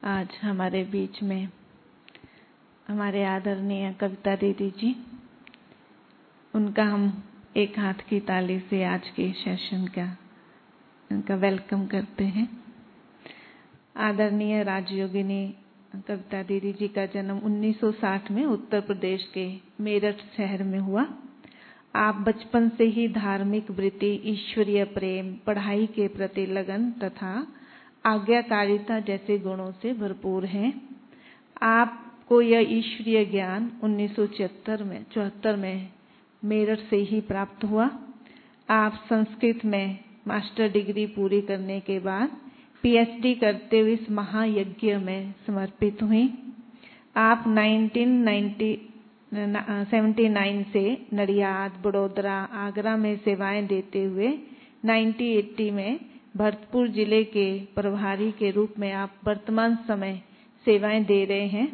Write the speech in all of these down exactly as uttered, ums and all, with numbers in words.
आज हमारे बीच में हमारे आदरणीय कविता दीदी जी, उनका हम एक हाथ की ताली से आज के सेशन का उनका वेलकम करते हैं। आदरणीय राजयोगिनी कविता दीदी जी का जन्म उन्नीस सौ साठ में उत्तर प्रदेश के मेरठ शहर में हुआ। आप बचपन से ही धार्मिक वृत्ति, ईश्वरीय प्रेम, पढ़ाई के प्रति लगन तथा आज्ञाकारिता जैसे गुणों से भरपूर हैं। आपको यह ईश्वरीय ज्ञान उन्नीस सौ चौहत्तर में चौहत्तर में मेरठ से ही प्राप्त हुआ। आप संस्कृत में मास्टर डिग्री पूरी करने के बाद पीएचडी करते हुए इस महायज्ञ में समर्पित हुई। आप उन्नीस सौ उन्यासी से नडियाद, बड़ोदरा, आगरा में सेवाएं देते हुए उन्नीस सौ अस्सी में भरतपुर जिले के प्रभारी के रूप में आप वर्तमान समय सेवाएं दे रहे हैं।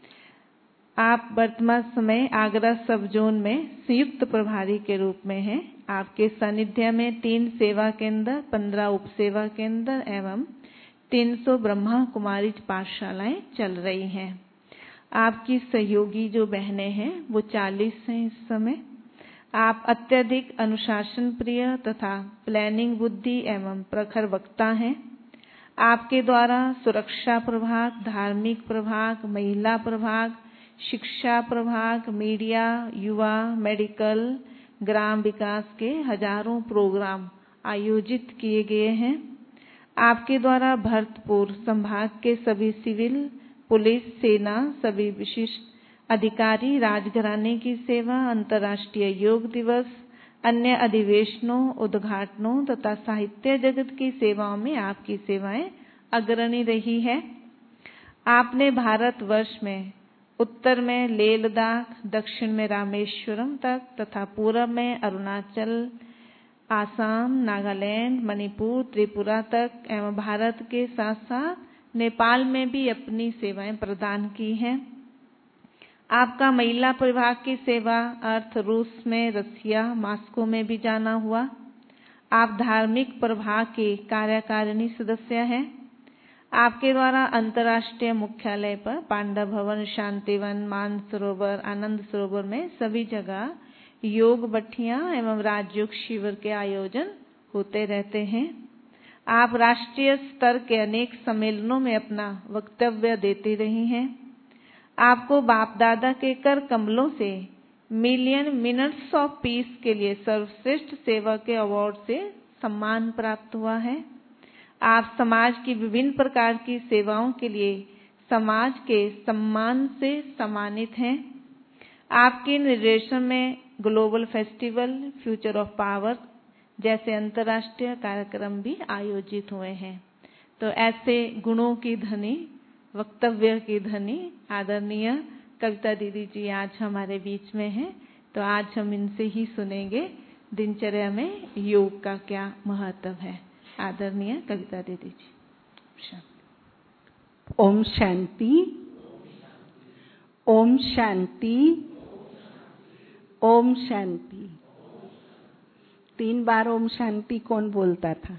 आप वर्तमान समय आगरा सब जोन में संयुक्त प्रभारी के रूप में हैं। आपके सानिध्य में तीन सेवा केंद्र, पंद्रह उप सेवा केंद्र एवं तीन सौ ब्रह्मा कुमारी पाठशालाएं चल रही हैं। आपकी सहयोगी जो बहनें हैं वो चालीस हैं इस समय। आप अत्यधिक अनुशासन प्रिय तथा प्लानिंग बुद्धि एवं प्रखर वक्ता हैं। आपके द्वारा सुरक्षा प्रभाग, धार्मिक प्रभाग, महिला प्रभाग, शिक्षा प्रभाग, मीडिया, युवा, मेडिकल, ग्राम विकास के हजारों प्रोग्राम आयोजित किए गए हैं। आपके द्वारा भरतपुर संभाग के सभी सिविल, पुलिस, सेना, सभी विशिष्ट अधिकारी, राजघराने की सेवा, अंतर्राष्ट्रीय योग दिवस, अन्य अधिवेशनों, उद्घाटनों तथा साहित्य जगत की सेवाओं में आपकी सेवाएं अग्रणी रही है। आपने भारतवर्ष में उत्तर में लेह लद्दाख, दक्षिण में रामेश्वरम तक तथा पूर्व में अरुणाचल, आसाम, नागालैंड, मणिपुर, त्रिपुरा तक एवं भारत के साथ साथ नेपाल में भी अपनी सेवाएं प्रदान की हैं। आपका महिला प्रभाग की सेवा अर्थ रूस में, रसिया, मॉस्को में भी जाना हुआ। आप धार्मिक प्रभाग के कार्यकारिणी सदस्य हैं। आपके द्वारा अंतर्राष्ट्रीय मुख्यालय पर पांडव भवन, शांतिवन, मानसरोवर, आनंद सरोवर में सभी जगह योग भट्टियां एवं राजयोग शिविर के आयोजन होते रहते हैं। आप राष्ट्रीय स्तर के अनेक सम्मेलनों में अपना वक्तव्य देती रही हैं। आपको बाप दादा के कर कमलों से मिलियन मिनट्स ऑफ पीस के लिए सर्वश्रेष्ठ सेवा के अवार्ड से सम्मान प्राप्त हुआ है। आप समाज की विभिन्न प्रकार की सेवाओं के लिए समाज के सम्मान से सम्मानित हैं। आपके निर्देशन में global festival, future of power जैसे अंतर्राष्ट्रीय कार्यक्रम भी आयोजित हुए हैं। तो ऐसे गुणों की धनी, वक्तव्य की धनी आदरणीय कविता दीदी जी आज हमारे बीच में हैं। तो आज हम इनसे ही सुनेंगे दिनचर्या में योग का क्या महत्व है। आदरणीय कविता दीदी जी। ओम शांति, ओम शांति, ओम शांति। तीन बार ओम शांति कौन बोलता था?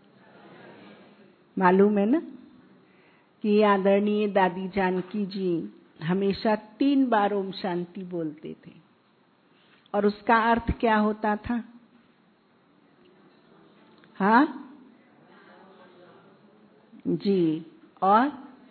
मालूम है ना कि आदरणीय दादी जानकी जी हमेशा तीन बार ओम शांति बोलते थे। और उसका अर्थ क्या होता था? हाँ जी। और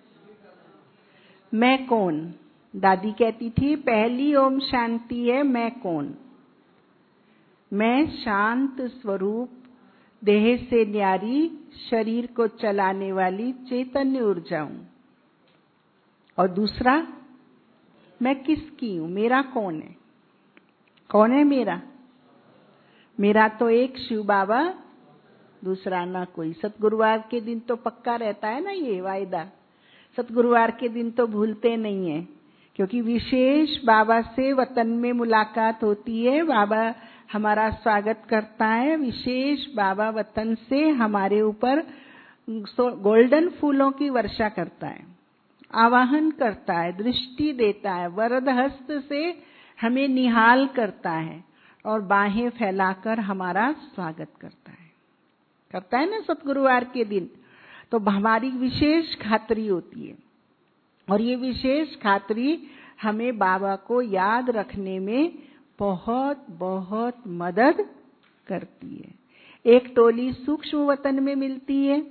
मैं कौन? दादी कहती थी पहली ओम शांति है मैं कौन। मैं शांत स्वरूप, देह से न्यारी, शरीर को चलाने वाली चैतन्य ऊर्जा हूं। और दूसरा, मैं किसकी हूं? मेरा कौन है? कौन है मेरा? मेरा तो एक शिव बाबा, दूसरा ना कोई। सतगुरुवार के दिन तो पक्का रहता है ना ये वायदा। सतगुरुवार के दिन तो भूलते नहीं है, क्योंकि विशेष बाबा से वतन में मुलाकात होती है। बाबा हमारा स्वागत करता है। विशेष बाबा वतन से हमारे ऊपर गोल्डन फूलों की वर्षा करता है, आवाहन करता है, दृष्टि देता है, वरद हस्त से हमें निहाल करता है और बाहें फैलाकर हमारा स्वागत करता है। करता है ना सतगुरुवार के दिन। तो हमारी विशेष खातिरी होती है। और ये विशेष खातरी हमें बाबा को याद रखने में बहुत बहुत मदद करती है। एक टोली सूक्ष्म वतन में मिलती है,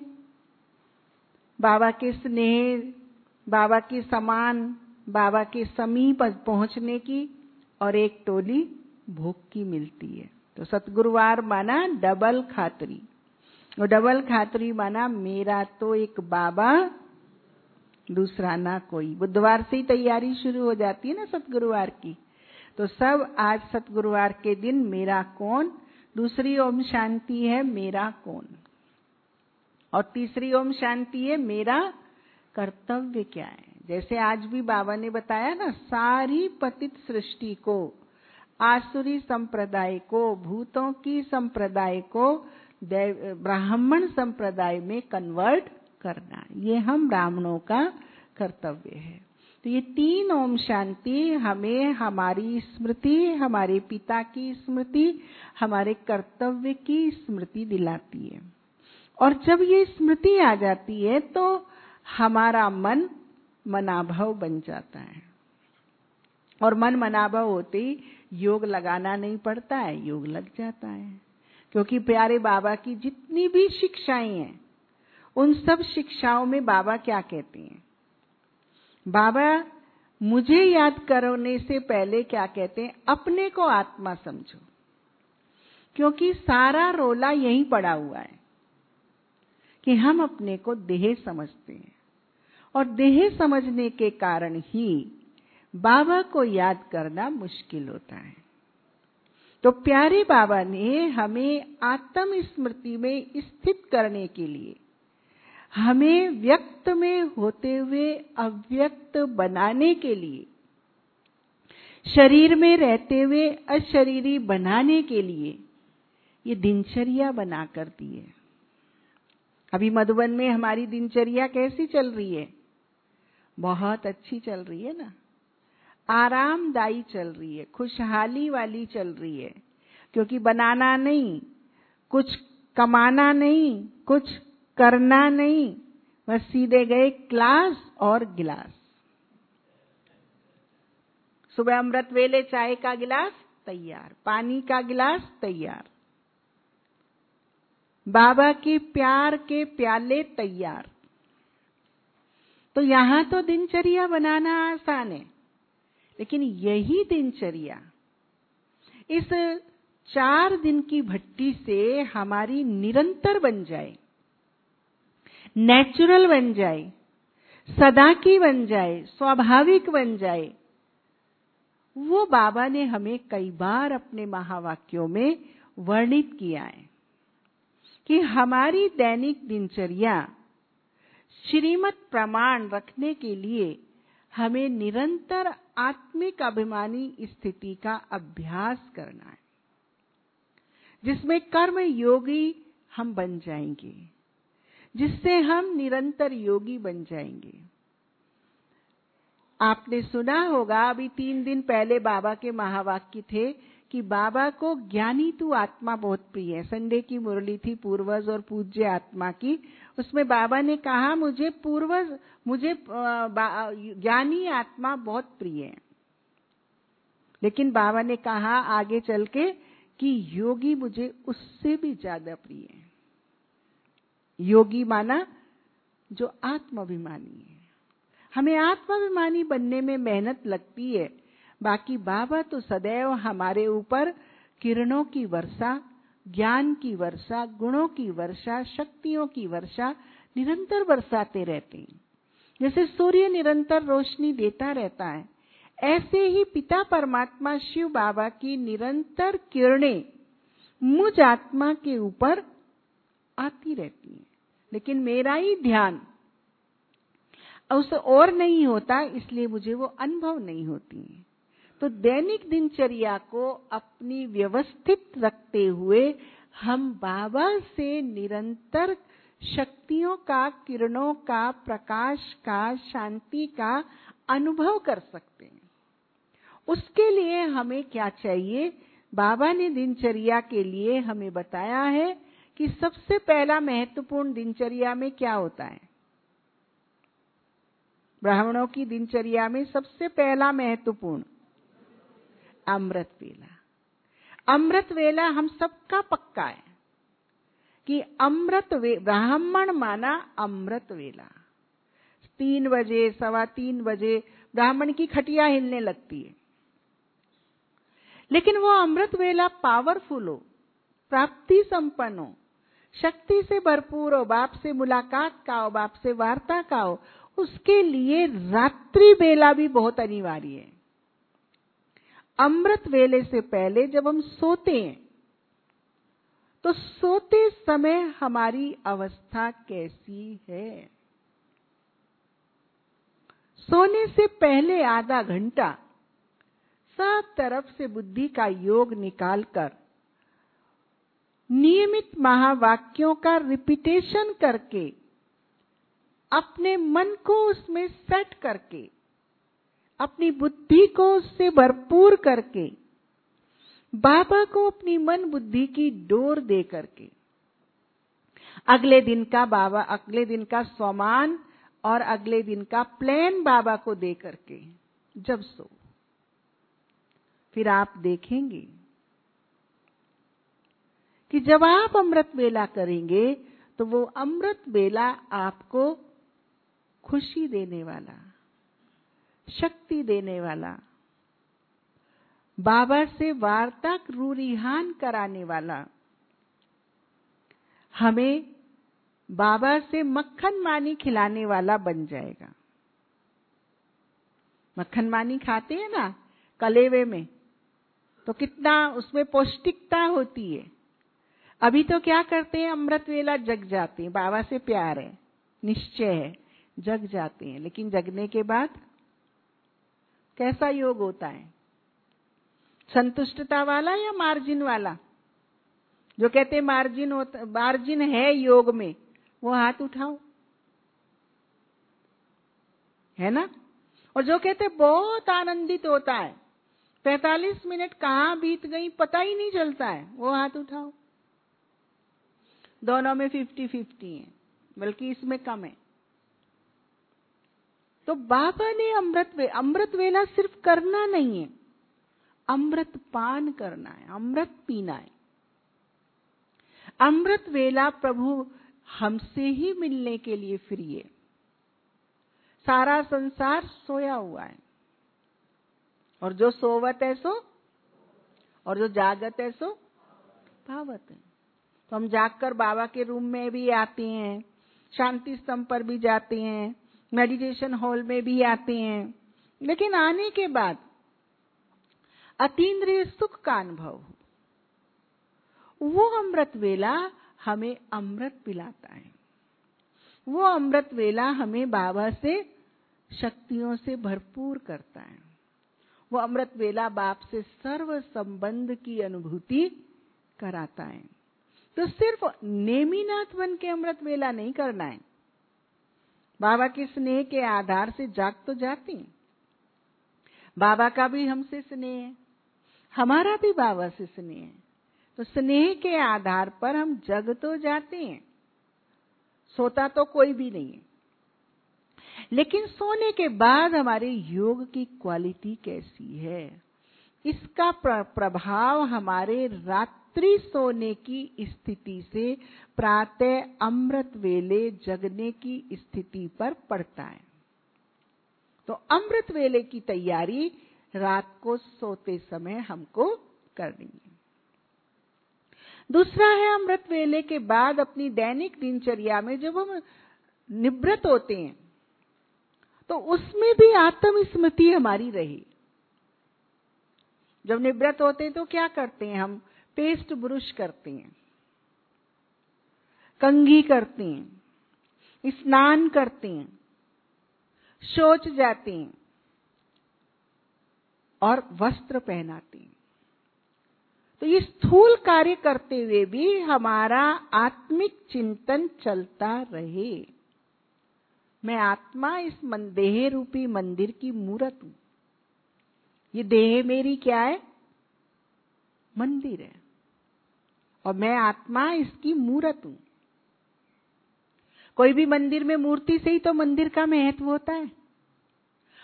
बाबा के स्नेह, बाबा के समान, बाबा के समीप पहुंचने की, और एक टोली भोग की मिलती है। तो सतगुरुवार माना डबल खातरी, और डबल खातरी माना मेरा तो एक बाबा, दूसरा ना कोई। बुधवार से ही तैयारी शुरू हो जाती है ना सतगुरुवार की। तो सब आज सतगुरुवार के दिन मेरा कौन, दूसरी ओम शांति है मेरा कौन, और तीसरी ओम शांति है मेरा कर्तव्य क्या है। जैसे आज भी बाबा ने बताया ना, सारी पतित सृष्टि को, आसुरी संप्रदाय को, भूतों की संप्रदाय को ब्राह्मण संप्रदाय में कन्वर्ट करना, ये हम ब्राह्मणों का कर्तव्य है। तो ये तीन ओम शांति हमें हमारी स्मृति, हमारे पिता की स्मृति, हमारे कर्तव्य की स्मृति दिलाती है। और जब ये स्मृति आ जाती है तो हमारा मन मनाभव बन जाता है, और मन मनाभव होते ही योग लगाना नहीं पड़ता है, योग लग जाता है। क्योंकि प्यारे बाबा की जितनी भी शिक्षाएं हैं, उन सब शिक्षाओं में बाबा क्या कहते हैं? बाबा मुझे याद करने से पहले क्या कहते हैं? अपने को आत्मा समझो। क्योंकि सारा रोला यहीं पड़ा हुआ है कि हम अपने को देह समझते हैं, और देह समझने के कारण ही बाबा को याद करना मुश्किल होता है। तो प्यारे बाबा ने हमें आत्म स्मृति में स्थित करने के लिए, हमें व्यक्त में होते हुए अव्यक्त बनाने के लिए, शरीर में रहते हुए अशरीरी बनाने के लिए ये दिनचर्या बना कर दी है। अभी मधुबन में हमारी दिनचर्या कैसी चल रही है? बहुत अच्छी चल रही है ना, आरामदायी चल रही है, खुशहाली वाली चल रही है। क्योंकि बनाना नहीं, कुछ कमाना नहीं, कुछ करना नहीं, बस सीधे गए क्लास और गिलास। सुबह अमृत वेले चाय का गिलास तैयार, पानी का गिलास तैयार, बाबा के प्यार के प्याले तैयार। तो यहां तो दिनचर्या बनाना आसान है, लेकिन यही दिनचर्या इस चार दिन की भट्टी से हमारी निरंतर बन जाए, नेचुरल बन जाए, सदा की बन जाए, स्वाभाविक बन जाए, वो बाबा ने हमें कई बार अपने महावाक्यों में वर्णित किया है कि हमारी दैनिक दिनचर्या श्रीमत प्रमाण रखने के लिए हमें निरंतर आत्मिक अभिमानी स्थिति का अभ्यास करना है, जिसमें कर्म योगी हम बन जाएंगे, जिससे हम निरंतर योगी बन जाएंगे। आपने सुना होगा, अभी तीन दिन पहले बाबा के महावाक्य थे कि बाबा को ज्ञानी तू आत्मा बहुत प्रिय है। संडे की मुरली थी पूर्वज और पूज्य आत्मा की, उसमें बाबा ने कहा मुझे पूर्वज, मुझे ज्ञानी आत्मा बहुत प्रिय है। लेकिन बाबा ने कहा आगे चल के कि योगी मुझे उससे भी ज्यादा प्रिय है। योगी माना जो आत्माभिमानी है। हमें आत्माभिमानी बनने में मेहनत लगती है, बाकी बाबा तो सदैव हमारे ऊपर किरणों की वर्षा, ज्ञान की वर्षा, गुणों की वर्षा, शक्तियों की वर्षा निरंतर बरसाते रहते हैं। जैसे सूर्य निरंतर रोशनी देता रहता है, ऐसे ही पिता परमात्मा शिव बाबा की निरंतर किरणें मुझ आत्मा के ऊपर आती रहती हैं। लेकिन मेरा ही ध्यान उस और नहीं होता, इसलिए मुझे वो अनुभव नहीं होती है। तो दैनिक दिनचर्या को अपनी व्यवस्थित रखते हुए हम बाबा से निरंतर शक्तियों का, किरणों का, प्रकाश का, शांति का अनुभव कर सकते हैं। उसके लिए हमें क्या चाहिए? बाबा ने दिनचर्या के लिए हमें बताया है कि सबसे पहला महत्वपूर्ण दिनचर्या में क्या होता है? ब्राह्मणों की दिनचर्या में सबसे पहला महत्वपूर्ण अमृत वेला। अमृत वेला हम सबका पक्का है कि अमृत वे ब्राह्मण माना अमृत वेला। तीन बजे सवा तीन बजे ब्राह्मण की खटिया हिलने लगती है, लेकिन वो अमृत वेला पावरफुल हो, प्राप्ति संपन्न हो, शक्ति से भरपूर हो, बाप से मुलाकात का हो, बाप से वार्ता का हो, उसके लिए रात्रि वेला भी बहुत अनिवार्य है। अमृत वेले से पहले जब हम सोते हैं तो सोते समय हमारी अवस्था कैसी है? सोने से पहले आधा घंटा सब तरफ से बुद्धि का योग निकालकर नियमित महावाक्यों का रिपीटेशन करके अपने मन को उसमें सेट करके अपनी बुद्धि को उससे भरपूर करके बाबा को अपनी मन बुद्धि की डोर दे करके अगले दिन का बाबा अगले दिन का स्वमान और अगले दिन का प्लान बाबा को दे करके जब सो, फिर आप देखेंगे कि जब आप अमृत वेला करेंगे तो वो अमृत वेला आपको खुशी देने वाला, शक्ति देने वाला, बाबा से वार्ता रूरिहान कराने वाला, हमें बाबा से मक्खन मानी खिलाने वाला बन जाएगा। मक्खन मानी खाते हैं ना कलेवे में, तो कितना उसमें पौष्टिकता होती है। अभी तो क्या करते हैं, अमृत वेला जग जाते हैं, बाबा से प्यार है, निश्चय है, जग जाते हैं, लेकिन जगने के बाद कैसा योग होता है? संतुष्टता वाला या मार्जिन वाला? जो कहते हैं मार्जिन होता, मार्जिन है योग में, वो हाथ उठाओ, है ना? और जो कहते हैं बहुत आनंदित होता है, पैंतालीस मिनट कहाँ बीत गई पता ही नहीं चलता है, वो हाथ उठाओ। दोनों में फिफ्टी फिफ्टी है, बल्कि इसमें कम है। तो बाबा ने अमृत वे अमृत वेला सिर्फ करना नहीं है, अमृत पान करना है, अमृत पीना है। अमृत वेला प्रभु हमसे ही मिलने के लिए फ्री है। सारा संसार सोया हुआ है, और जो सोवत है सो, और जो जागत है सो पावत है। तो हम जागकर बाबा के रूम में भी आते हैं, शांति स्तंभ पर भी जाते हैं, मेडिटेशन हॉल में भी आते हैं, लेकिन आने के बाद अतीन्द्रिय सुख का अनुभव, वो अमृत वेला हमें अमृत पिलाता है। वो अमृत वेला हमें बाबा से शक्तियों से भरपूर करता है। वो अमृत वेला बाप से सर्व संबंध की अनुभूति कराता है। तो सिर्फ नेमीनाथ बन के अमृत वेला नहीं करना है। बाबा के स्नेह के आधार से जाग तो जाते हैं, बाबा का भी हमसे स्नेह है, हमारा भी बाबा से स्नेह है, तो स्नेह के आधार पर हम जग तो जाते हैं। सोता तो कोई भी नहीं है, लेकिन सोने के बाद हमारे योग की क्वालिटी कैसी है, इसका प्रभाव हमारे रात्रि सोने की स्थिति से प्रातः अमृत वेले जगने की स्थिति पर पड़ता है। तो अमृत वेले की तैयारी रात को सोते समय हमको करनी है। दूसरा है, अमृत वेले के बाद अपनी दैनिक दिनचर्या में जब हम निवृत्त होते हैं तो उसमें भी आत्म स्मृति हमारी रहे। जब निवृत्त होते हैं तो क्या करते हैं हम? पेस्ट ब्रुश करते हैं, कंघी करते हैं, स्नान करते हैं, शौच जाते हैं और वस्त्र पहनाते हैं। तो ये स्थूल कार्य करते हुए भी हमारा आत्मिक चिंतन चलता रहे। मैं आत्मा इस देह रूपी मंदिर की मूर्त हूं। ये देह मेरी क्या है? मंदिर है, और मैं आत्मा इसकी मूर्त हूं। कोई भी मंदिर में मूर्ति से ही तो मंदिर का महत्व होता है।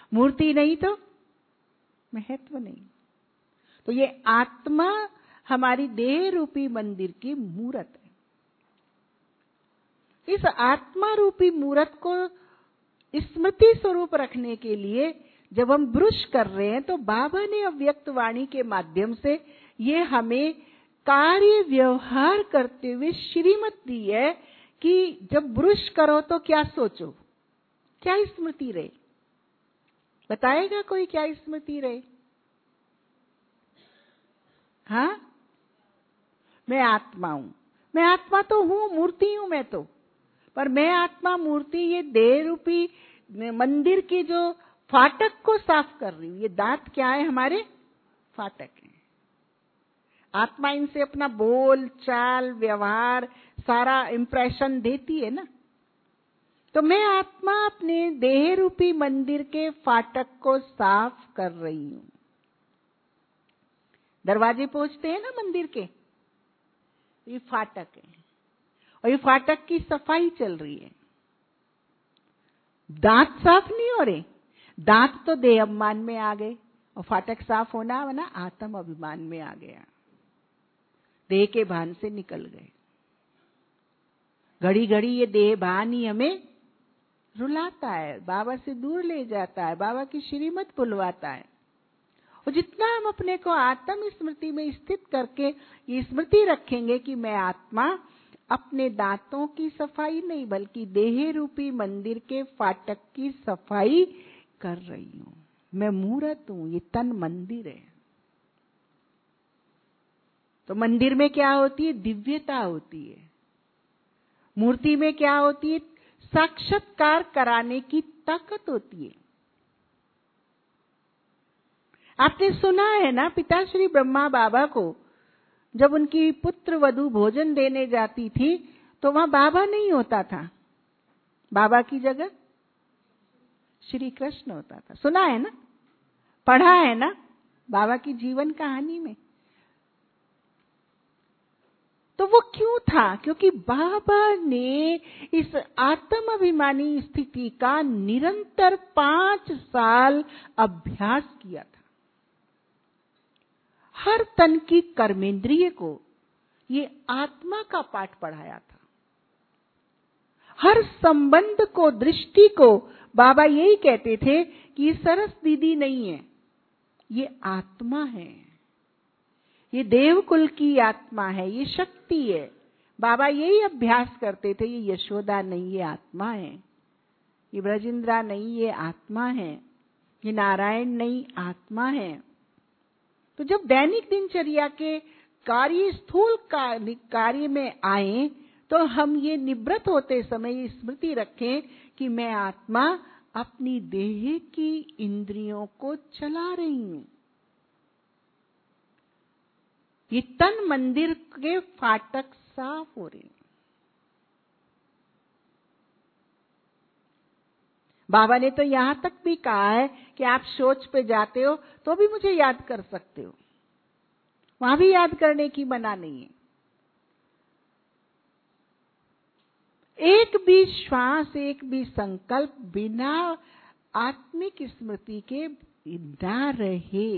मूर्ति नहीं तो महत्व नहीं। तो ये आत्मा हमारी देह रूपी मंदिर की मूरत है। इस आत्मा रूपी मूरत को स्मृति स्वरूप रखने के लिए जब हम ब्रुश कर रहे हैं तो बाबा ने अव्यक्त वाणी के माध्यम से ये हमें कार्य व्यवहार करते हुए श्रीमत दी है कि जब ब्रुश करो तो क्या सोचो, क्या स्मृति रहे। बताएगा कोई क्या स्मृति रहे? हाँ, मैं आत्मा हूं। मैं आत्मा तो हूं, मूर्ति हूं मैं तो, पर मैं आत्मा मूर्ति ये देह रूपी मंदिर की जो फाटक को साफ कर रही हूं। ये दांत क्या है? हमारे फाटक हैं। आत्मा इनसे अपना बोल चाल व्यवहार सारा इंप्रेशन देती है ना। तो मैं आत्मा अपने देह रूपी मंदिर के फाटक को साफ कर रही हूं। दरवाजे पहुंचते हैं ना मंदिर के, ये फाटक है और ये फाटक की सफाई चल रही है। दांत साफ नहीं हो रहे, दांत तो देह अभिमान में आ गए और फाटक साफ होना वना आत्म अभिमान में आ गया, देह के भान से निकल गए। घड़ी घड़ी ये देह भान ही हमें रुलाता है, बाबा से दूर ले जाता है, बाबा की श्रीमत भुलवाता है। और जितना हम अपने को आत्म स्मृति में स्थित करके ये स्मृति रखेंगे कि मैं आत्मा अपने दांतों की सफाई नहीं बल्कि देह रूपी मंदिर के फाटक की सफाई कर रही हूं। मैं मूरत हूं, ये तन मंदिर है। तो मंदिर में क्या होती है? दिव्यता होती है। मूर्ति में क्या होती है? साक्षात्कार कराने की ताकत होती है। आपने सुना है ना, पिताश्री ब्रह्मा बाबा को जब उनकी पुत्र वधू भोजन देने जाती थी तो वहां बाबा नहीं होता था, बाबा की जगह श्री कृष्ण होता था। सुना है ना, पढ़ा है ना बाबा की जीवन कहानी में। तो वो क्यों था? क्योंकि बाबा ने इस आत्म अभिमानी स्थिति का निरंतर पांच साल अभ्यास किया था। हर तन की कर्मेंद्रिय को ये आत्मा का पाठ पढ़ाया था। हर संबंध को, दृष्टि को बाबा यही कहते थे कि ये सरस दीदी नहीं है, ये आत्मा है, ये देवकुल की आत्मा है, ये शक्ति है। बाबा यही अभ्यास करते थे। ये यशोदा नहीं, ये आत्मा है। ये ब्रजेंद्रा नहीं, ये आत्मा है। ये नारायण नहीं, आत्मा है। तो जब दैनिक दिनचर्या के कार्य स्थूल कार्य में आए तो हम ये निवृत्त होते समय ये स्मृति रखें कि मैं आत्मा अपनी देह की इंद्रियों को चला रही हूं। ये तन मंदिर के फाटक साफ हो रहे हैं। बाबा ने तो यहां तक भी कहा है कि आप शौच पे जाते हो तो भी मुझे याद कर सकते हो, वहां भी याद करने की मना नहीं है। एक भी श्वास, एक भी संकल्प बिना आत्मिक स्मृति के ना रहे।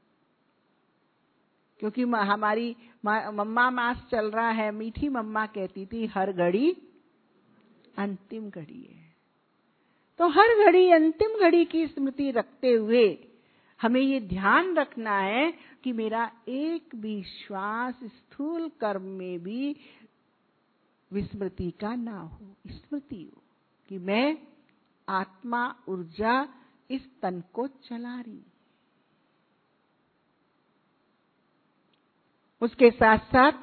क्योंकि हमारी मम्मा मास चल रहा है, मीठी मम्मा कहती थी हर घड़ी अंतिम घड़ी है। तो हर घड़ी अंतिम घड़ी की स्मृति रखते हुए हमें ये ध्यान रखना है कि मेरा एक भी श्वास स्थूल कर्म में भी विस्मृति का ना हो, स्मृति हो कि मैं आत्मा ऊर्जा इस तन को चला रही। उसके साथ साथ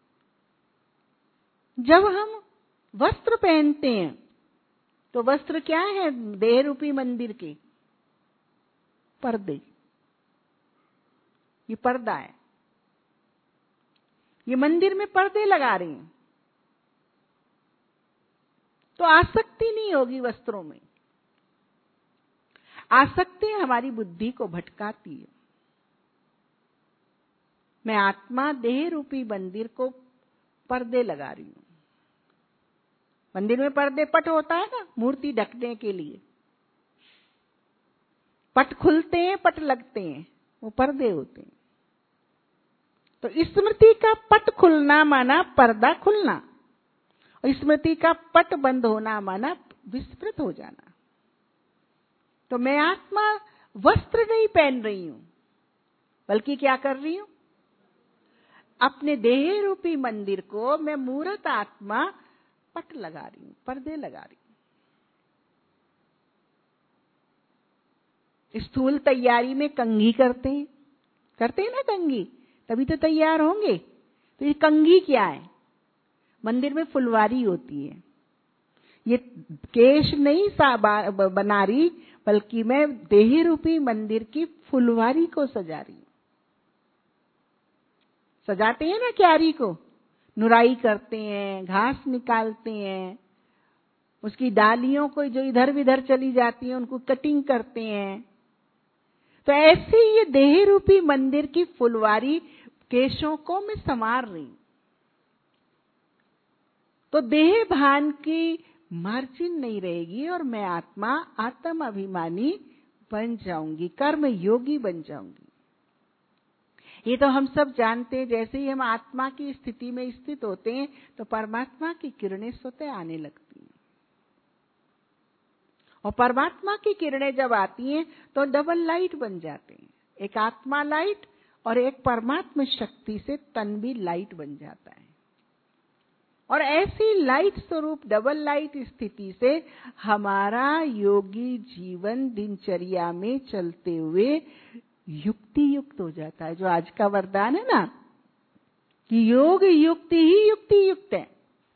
जब हम वस्त्र पहनते हैं तो वस्त्र क्या है? देह रूपी मंदिर के पर्दे। ये पर्दा है, ये मंदिर में पर्दे लगा रही हैं तो आसक्ति नहीं होगी वस्त्रों में। आसक्ति हमारी बुद्धि को भटकाती है। मैं आत्मा देह रूपी मंदिर को पर्दे लगा रही हूं। मंदिर में पर्दे पट होता है ना, मूर्ति ढकने के लिए। पट खुलते हैं, पट लगते हैं, वो पर्दे होते हैं। तो स्मृति का पट खुलना माना पर्दा खुलना, और स्मृति का पट बंद होना माना विस्मृत हो जाना। तो मैं आत्मा वस्त्र नहीं पहन रही हूं, बल्कि क्या कर रही हूं? अपने देह रूपी मंदिर को मैं मूर्त आत्मा पट लगा रही हूं, पर्दे लगा रही हूं। स्थूल तैयारी में कंघी करते हैं, करते हैं ना कंघी, तभी तो तैयार होंगे। तो ये कंघी क्या है? मंदिर में फुलवारी होती है। ये केश नहीं बना रही, बल्कि मैं देह रूपी मंदिर की फुलवारी को सजा रही हूं। सजाते हैं ना क्यारी को, नुराई करते हैं, घास निकालते हैं, उसकी डालियों को जो इधर विधर चली जाती हैं उनको कटिंग करते हैं। तो ऐसे ये देह रूपी मंदिर की फुलवारी केशों को मैं संवार रही हूं। तो देह भान की मार्जिन नहीं रहेगी और मैं आत्मा आत्म अभिमानी बन जाऊंगी, कर्म योगी बन जाऊंगी। ये तो हम सब जानते हैं। जैसे ही हम आत्मा की स्थिति में स्थित होते हैं तो परमात्मा की किरणें स्वतः आने लगती हैं, और परमात्मा की किरणें जब आती हैं तो डबल लाइट बन जाते हैं। एक आत्मा लाइट और एक परमात्मा शक्ति से तन भी लाइट बन जाता है। और ऐसी लाइट स्वरूप डबल लाइट स्थिति से हमारा योगी जीवन दिनचर्या में चलते हुए युक्ति युक्त हो जाता है। जो आज का वरदान है ना कि योग युक्ति ही युक्ति युक्त है।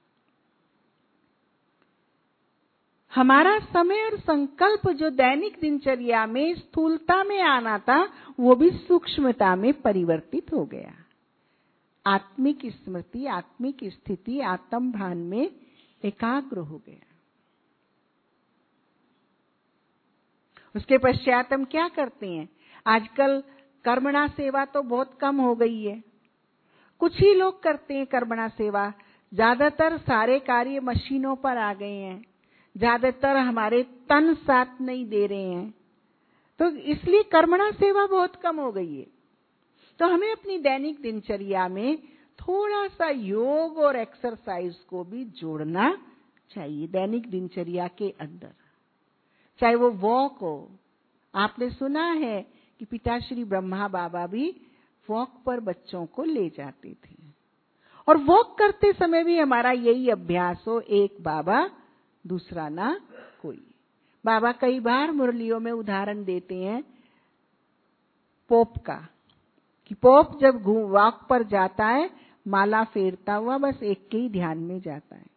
हमारा समय और संकल्प जो दैनिक दिनचर्या में स्थूलता में आना था, वो भी सूक्ष्मता में परिवर्तित हो गया। आत्मिक स्मृति, आत्मिक स्थिति, आत्म भान में एकाग्र हो गया। उसके पश्चात हम क्या करते हैं? आजकल कर्मणा सेवा तो बहुत कम हो गई है। कुछ ही लोग करते हैं कर्मणा सेवा। ज्यादातर सारे कार्य मशीनों पर आ गए हैं। ज्यादातर हमारे तन साथ नहीं दे रहे हैं, तो इसलिए कर्मणा सेवा बहुत कम हो गई है। तो हमें अपनी दैनिक दिनचर्या में थोड़ा सा योग और एक्सरसाइज को भी जोड़ना चाहिए दैनिक दिनचर्या के अंदर। चाहे वो वॉक हो। आपने सुना है कि पिताश्री ब्रह्मा बाबा भी वॉक पर बच्चों को ले जाते थे, और वॉक करते समय भी हमारा यही अभ्यास हो, एक बाबा दूसरा ना कोई। बाबा कई बार मुरलियों में उदाहरण देते हैं पोप का, कि पोप जब वॉक पर जाता है माला फेरता हुआ बस एक के ही ध्यान में जाता है।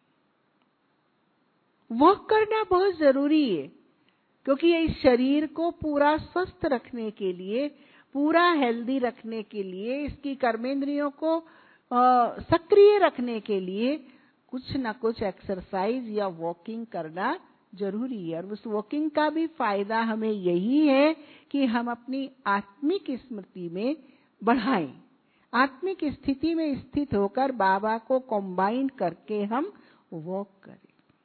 वॉक करना बहुत जरूरी है, क्योंकि इस शरीर को पूरा स्वस्थ रखने के लिए, पूरा हेल्दी रखने के लिए, इसकी कर्मेंद्रियों को सक्रिय रखने के लिए कुछ ना कुछ एक्सरसाइज या वॉकिंग करना जरूरी है। और उस वॉकिंग का भी फायदा हमें यही है कि हम अपनी आत्मिक स्मृति में बढ़ाएं, आत्मिक स्थिति में स्थित होकर बाबा को कंबाइन करके हम वॉक करें।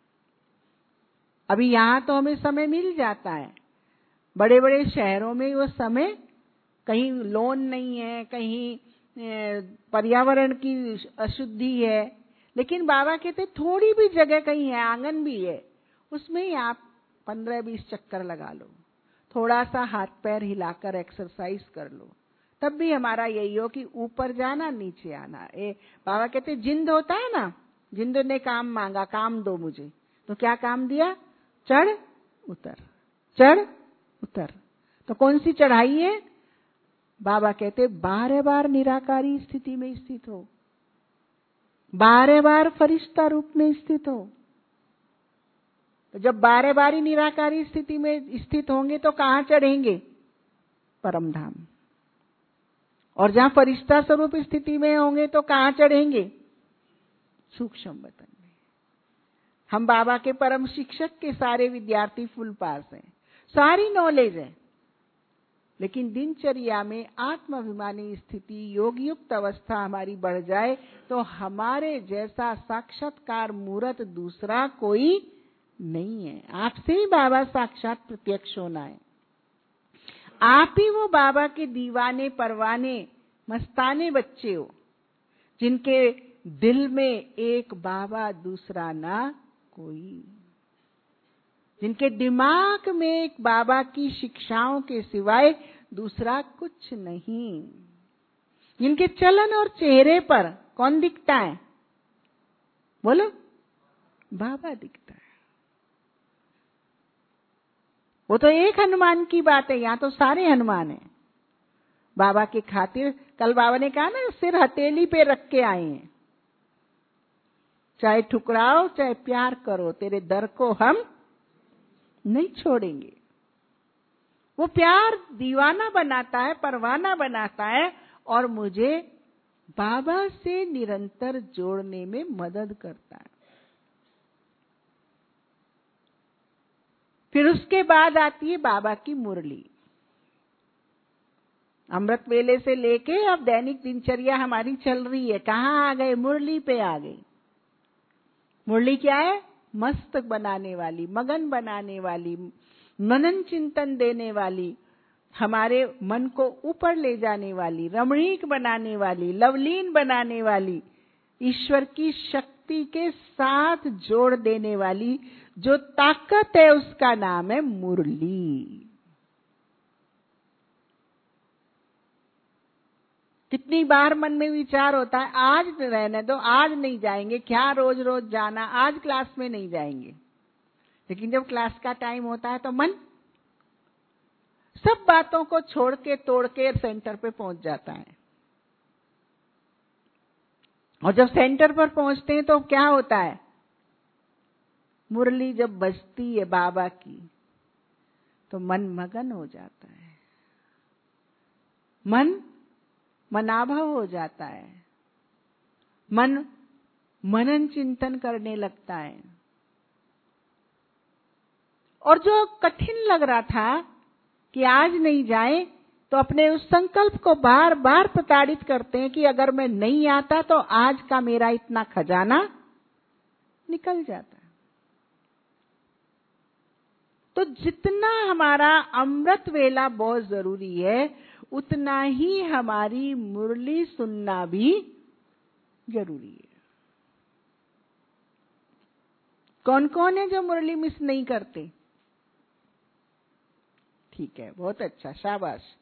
अभी यहाँ तो हमें समय मिल जाता है, बड़े बड़े शहरों में वो समय कहीं लॉन नहीं है, कहीं पर्यावरण की अशुद्धि है, लेकिन बाबा कहते थोड़ी भी जगह कहीं है, आंगन भी है, उसमें ही आप पंद्रह बीस चक्कर लगा लो, थोड़ा सा हाथ पैर हिलाकर एक्सरसाइज कर लो, तब भी हमारा यही हो कि ऊपर जाना नीचे आना। ए बाबा कहते जिंद होता है ना, जिंद ने काम मांगा, काम दो मुझे, तो क्या काम दिया? चढ़ उतर, चढ़ उतर। तो कौन सी चढ़ाई है? बाबा कहते बारह बार निराकारी स्थिति में स्थित हो, बारह बार फरिश्ता रूप में स्थित हो। तो जब बारह बार ही निराकारी स्थिति में स्थित होंगे तो कहां चढ़ेंगे? परम धाम। और जहां फरिश्ता स्वरूप स्थिति में होंगे तो कहां चढ़ेंगे? सूक्ष्म वतन में। हम बाबा के परम शिक्षक के सारे विद्यार्थी फुल पास हैं, सारी नॉलेज है, लेकिन दिनचर्या में आत्माभिमानी स्थिति, योग युक्त अवस्था हमारी बढ़ जाए तो हमारे जैसा साक्षात्कार मूर्त दूसरा कोई नहीं है। आपसे ही बाबा साक्षात प्रत्यक्ष होना है। आप ही वो बाबा के दीवाने परवाने मस्ताने बच्चे हो, जिनके दिल में एक बाबा दूसरा ना कोई, जिनके दिमाग में एक बाबा की शिक्षाओं के सिवाय दूसरा कुछ नहीं, जिनके चलन और चेहरे पर कौन दिखता है? बोलो, बाबा दिखता है। वो तो एक हनुमान की बात है, यहां तो सारे हनुमान हैं। बाबा के खातिर कल बाबा ने कहा ना, सिर हथेली पे रख के आए हैं, चाहे ठुकराओ चाहे प्यार करो, तेरे दर को हम नहीं छोड़ेंगे। वो प्यार दीवाना बनाता है, परवाना बनाता है और मुझे बाबा से निरंतर जोड़ने में मदद करता है। फिर उसके बाद आती है बाबा की मुरली। अमृत वेले से लेके अब दैनिक दिनचर्या हमारी चल रही है, कहाँ आ गए? मुरली पे आ गई। मुरली क्या है? मस्तक बनाने वाली, मगन बनाने वाली, मनन चिंतन देने वाली, हमारे मन को ऊपर ले जाने वाली, रमणीक बनाने वाली, लवलीन बनाने वाली, ईश्वर की शक्ति के साथ जोड़ देने वाली जो ताकत है, उसका नाम है मुरली। कितनी बार मन में विचार होता है, आज रहने दो, आज नहीं जाएंगे, क्या रोज रोज जाना, आज क्लास में नहीं जाएंगे। लेकिन जब क्लास का टाइम होता है तो मन सब बातों को छोड़ के तोड़ के सेंटर पे पहुंच जाता है। और जब सेंटर पर पहुंचते हैं तो क्या होता है? मुरली जब बजती है बाबा की तो मन मगन हो जाता है, मन मनाभव हो जाता है, मन मनन चिंतन करने लगता है। और जो कठिन लग रहा था कि आज नहीं जाए, तो अपने उस संकल्प को बार बार प्रताड़ित करते हैं कि अगर मैं नहीं आता तो आज का मेरा इतना खजाना निकल जाता है। तो जितना हमारा अमृत वेला बहुत जरूरी है, उतना ही हमारी मुरली सुनना भी जरूरी है। कौन कौन है जो मुरली मिस नहीं करते? ठीक है, बहुत अच्छा, शाबाश।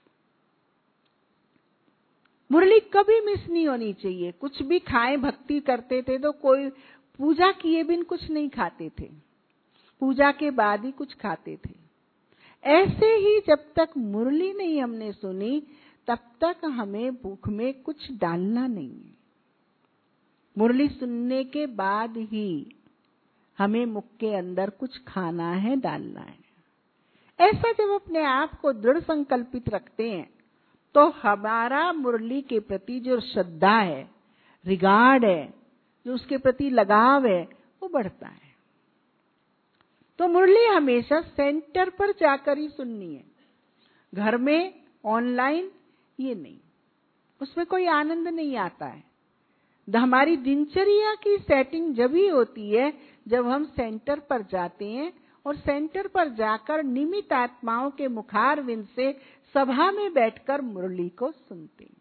मुरली कभी मिस नहीं होनी चाहिए। कुछ भी खाए, भक्ति करते थे तो कोई पूजा किए बिन कुछ नहीं खाते थे, पूजा के बाद ही कुछ खाते थे। ऐसे ही जब तक मुरली नहीं हमने सुनी, तब तक हमें भूख में कुछ डालना नहीं है। मुरली सुनने के बाद ही हमें मुख के अंदर कुछ खाना है, डालना है। ऐसा जब अपने आप को दृढ़ संकल्पित रखते हैं तो हमारा मुरली के प्रति जो श्रद्धा है, रिगार्ड है, जो उसके प्रति लगाव है, वो बढ़ता है। तो मुरली हमेशा सेंटर पर जाकर ही सुननी है, घर में ऑनलाइन ये नहीं, उसमें कोई आनंद नहीं आता है। हमारी दिनचर्या की सेटिंग जब ही होती है जब हम सेंटर पर जाते हैं और सेंटर पर जाकर निमित आत्माओं के मुखारविंद से सभा में बैठकर मुरली को सुनते हैं।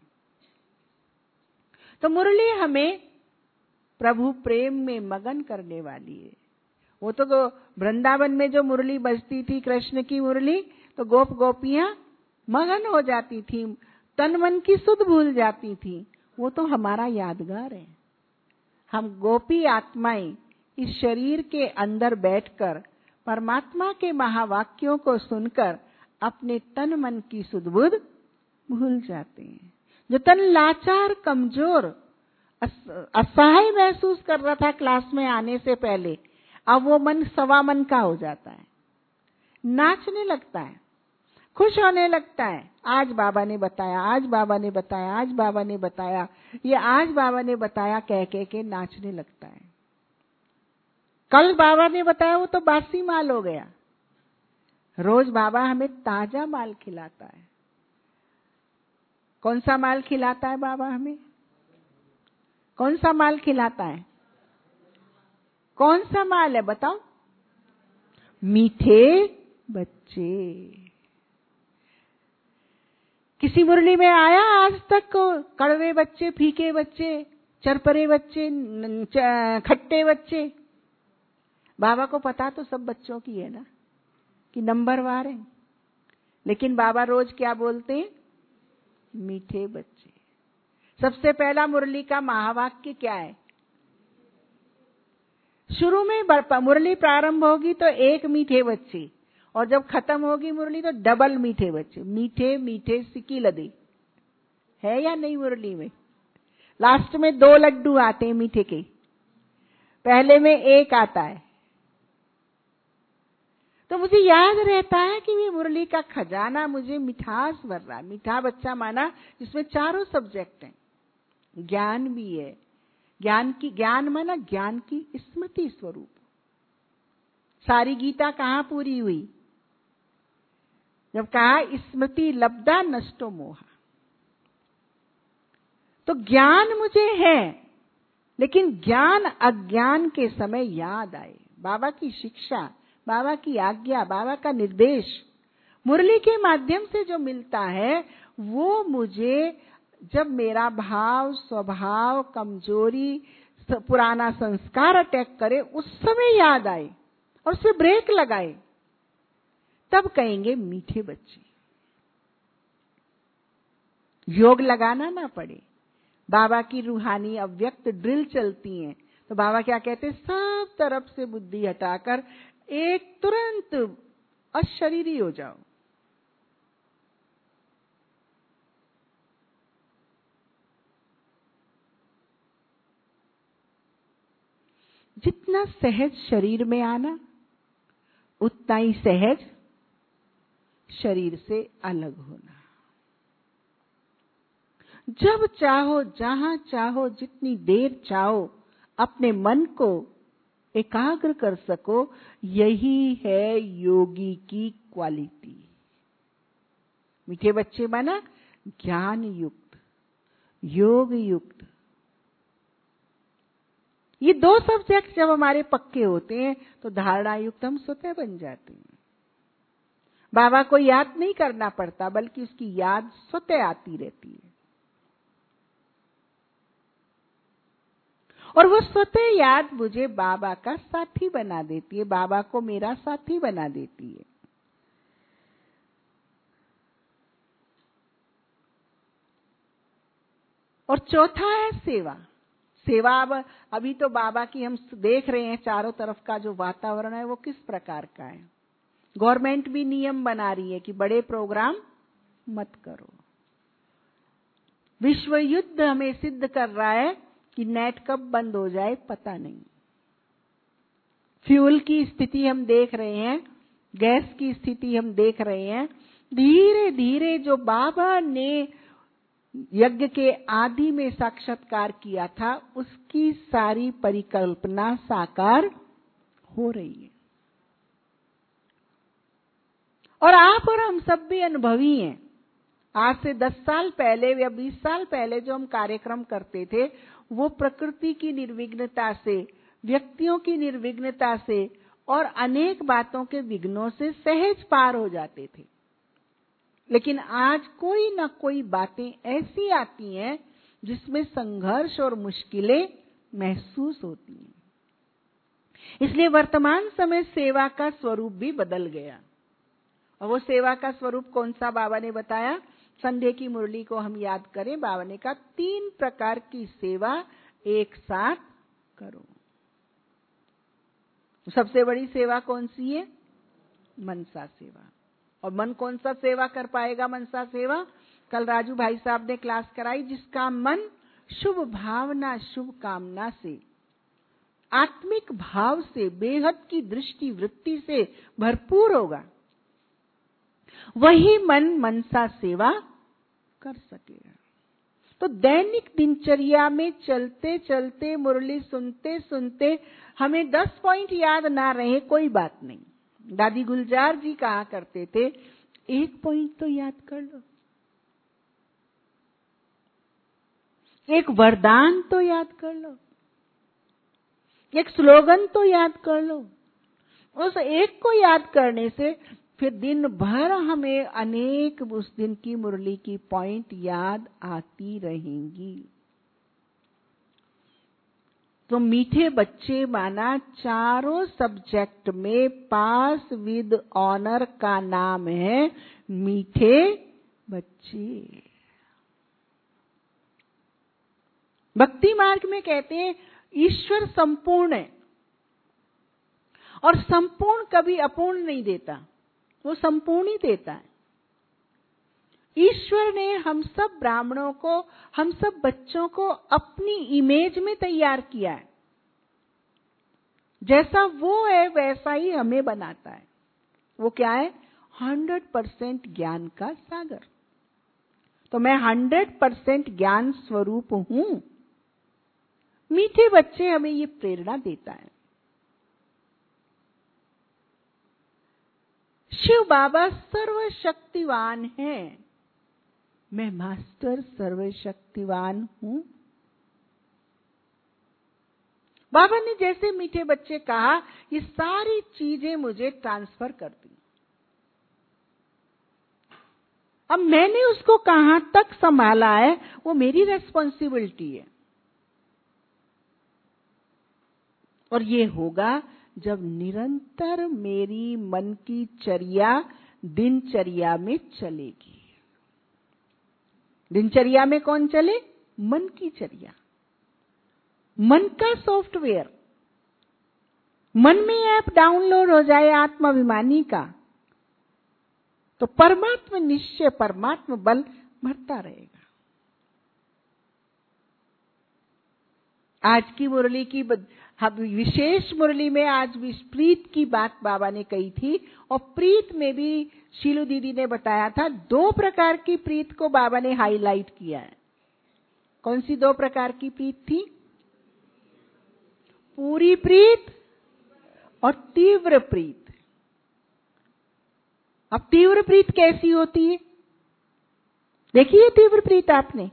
तो मुरली हमें प्रभु प्रेम में मगन करने वाली है। वो तो वृंदावन में जो मुरली बजती थी, कृष्ण की मुरली, तो गोप गोपियां मगन हो जाती थी, तन मन की सुध भूल जाती थी। वो तो हमारा यादगार है। हम गोपी आत्माएं इस शरीर के अंदर बैठकर परमात्मा के महावाक्यों को सुनकर अपने तन मन की सुध बुध भूल जाते हैं। जो तन लाचार, कमजोर, असहाय महसूस कर रहा था क्लास में आने से पहले, अब वो मन सवा मन का हो जाता है, नाचने लगता है, खुश होने लगता है। आज बाबा ने बताया, आज बाबा ने बताया, आज बाबा ने बताया, ये आज बाबा ने बताया कह कह के नाचने लगता है। कल बाबा ने बताया वो तो बासी माल हो गया। रोज बाबा हमें ताजा माल खिलाता है। कौन सा माल खिलाता है बाबा हमें? कौन सा माल खिलाता है? कौन सा माल है बताओ? मीठे बच्चे। किसी मुरली में आया आज तक को कड़वे बच्चे, फीके बच्चे, चरपरे बच्चे, खट्टे बच्चे? बाबा को पता तो सब बच्चों की है ना कि नंबरवार है, लेकिन बाबा रोज क्या बोलते हैं? मीठे बच्चे। सबसे पहला मुरली का महावाक्य क्या है? शुरू में मुरली प्रारंभ होगी तो एक मीठे बच्चे, और जब खत्म होगी मुरली तो डबल मीठे बच्चे। मीठे मीठे सिकी लदे है या नहीं? मुरली में लास्ट में दो लड्डू आते हैं मीठे के, पहले में एक आता है। तो मुझे याद रहता है कि ये मुरली का खजाना मुझे मिठास भर रहा है। मीठा बच्चा माना जिसमें चारों सब्जेक्ट हैं, ज्ञान भी है। ज्ञान की ज्ञान माना ज्ञान की स्मृति स्वरूप। सारी गीता कहाँ पूरी हुई? जब कहा स्मृति लब्धा नष्टो मोहा। तो ज्ञान मुझे है, लेकिन ज्ञान अज्ञान के समय याद आए। बाबा की शिक्षा, बाबा की आज्ञा, बाबा का निर्देश मुरली के माध्यम से जो मिलता है, वो मुझे जब मेरा भाव, स्वभाव, कमजोरी, पुराना संस्कार अटैक करे, उस समय याद आए और उससे ब्रेक लगाए, तब कहेंगे मीठे बच्चे। योग लगाना ना पड़े। बाबा की रूहानी अव्यक्त ड्रिल चलती हैं, तो बाबा क्या कहते हैं? सब तरफ से बुद्धि हटाकर एक तुरंत अशरीरी हो जाओ। जितना सहज शरीर में आना, उतना ही सहज शरीर से अलग होना। जब चाहो, जहां चाहो, जितनी देर चाहो, अपने मन को एकाग्र कर सको, यही है योगी की क्वालिटी। मीठे बच्चे माना ज्ञान युक्त, योग युक्त। ये दो सब्जेक्ट जब हमारे पक्के होते हैं तो धारणा युक्त हम स्वतः बन जाते हैं। बाबा को याद नहीं करना पड़ता, बल्कि उसकी याद स्वतः आती रहती है। और वो स्वतः याद मुझे बाबा का साथी बना देती है, बाबा को मेरा साथी बना देती है। और चौथा है सेवा। सेवा अब अभी तो बाबा की हम देख रहे हैं, चारों तरफ का जो वातावरण है वो किस प्रकार का है। गवर्नमेंट भी नियम बना रही है कि बड़े प्रोग्राम मत करो। विश्व युद्ध हमें सिद्ध कर रहा है कि नेट कब बंद हो जाए पता नहीं। फ्यूल की स्थिति हम देख रहे हैं, गैस की स्थिति हम देख रहे हैं। धीरे धीरे जो बाबा ने यज्ञ के आदि में साक्षात्कार किया था, उसकी सारी परिकल्पना साकार हो रही है। और आप और हम सब भी अनुभवी हैं। आज से दस साल पहले या बीस साल पहले जो हम कार्यक्रम करते थे, वो प्रकृति की निर्विघ्नता से, व्यक्तियों की निर्विघ्नता से और अनेक बातों के विघ्नों से सहज पार हो जाते थे। लेकिन आज कोई ना कोई बातें ऐसी आती हैं जिसमें संघर्ष और मुश्किलें महसूस होती हैं। इसलिए वर्तमान समय सेवा का स्वरूप भी बदल गया। और वो सेवा का स्वरूप कौन सा बाबा ने बताया? संडे की मुरली को हम याद करें, बाबा ने कहा तीन प्रकार की सेवा एक साथ करो। सबसे बड़ी सेवा कौन सी है? मनसा सेवा। और मन कौन सा सेवा कर पाएगा? मनसा सेवा। कल राजू भाई साहब ने क्लास कराई, जिसका मन शुभ भावना, शुभ कामना से, आत्मिक भाव से, बेहद की दृष्टि वृत्ति से भरपूर होगा, वही मन मनसा सेवा कर सकेगा। तो दैनिक दिनचर्या में चलते चलते, मुरली सुनते सुनते हमें दस पॉइंट याद ना रहे, कोई बात नहीं। दादी गुलजार जी कहा करते थे, एक पॉइंट तो याद कर लो, एक वरदान तो याद कर लो, एक स्लोगन तो याद कर लो। उस एक को याद करने से फिर दिन भर हमें अनेक उस दिन की मुरली की पॉइंट याद आती रहेंगी। तो मीठे बच्चे माना चारों सब्जेक्ट में पास विद ऑनर का नाम है मीठे बच्चे। भक्ति मार्ग में कहते हैं ईश्वर संपूर्ण है और संपूर्ण कभी अपूर्ण नहीं देता, वो संपूर्ण ही देता है। ईश्वर ने हम सब ब्राह्मणों को, हम सब बच्चों को अपनी इमेज में तैयार किया है। जैसा वो है वैसा ही हमें बनाता है। वो क्या है? हंड्रेड परसेंट ज्ञान का सागर। तो मैं हंड्रेड परसेंट ज्ञान स्वरूप हूं। मीठे बच्चे हमें ये प्रेरणा देता है। शिव बाबा सर्वशक्तिवान है, मैं मास्टर सर्वशक्तिवान हूं। बाबा ने जैसे मीठे बच्चे कहा, ये सारी चीजें मुझे ट्रांसफर कर दी। अब मैंने उसको कहां तक संभाला है वो मेरी रेस्पॉन्सिबिलिटी है। और ये होगा जब निरंतर मेरी मन की चर्या दिनचर्या में चलेगी। दिनचर्या में कौन चले? मन की चर्या, मन का सॉफ्टवेयर। मन में ऐप डाउनलोड हो जाए आत्माभिमानी का, तो परमात्मा निश्चय, परमात्मा बल बढ़ता रहेगा। आज की मुरली की विशेष मुरली में आज भी प्रीत की बात बाबा ने कही थी, और प्रीत में भी शीलू दीदी ने बताया था दो प्रकार की प्रीत को बाबा ने हाईलाइट किया है। कौन सी दो प्रकार की प्रीत थी? पूरी प्रीत और तीव्र प्रीत। अब तीव्र प्रीत कैसी होती है? देखिए तीव्र प्रीत आपने,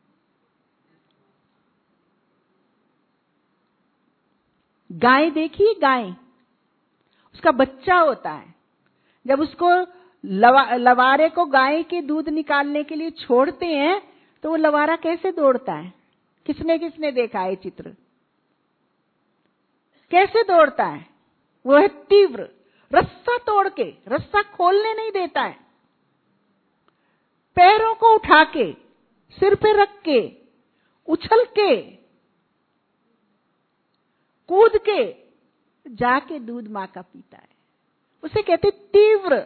गाय देखिए, गाय, उसका बच्चा होता है। जब उसको लवा, लवारे को गाय के दूध निकालने के लिए छोड़ते हैं तो वो लवारा कैसे दौड़ता है? किसने किसने देखा है चित्र? कैसे दौड़ता है? वो है तीव्र, रस्सा तोड़ के, रस्सा खोलने नहीं देता है। पैरों को उठा के, सिर पे रख के, उछल के, कूद के जाके दूध मां का पीता है। उसे कहते तीव्र।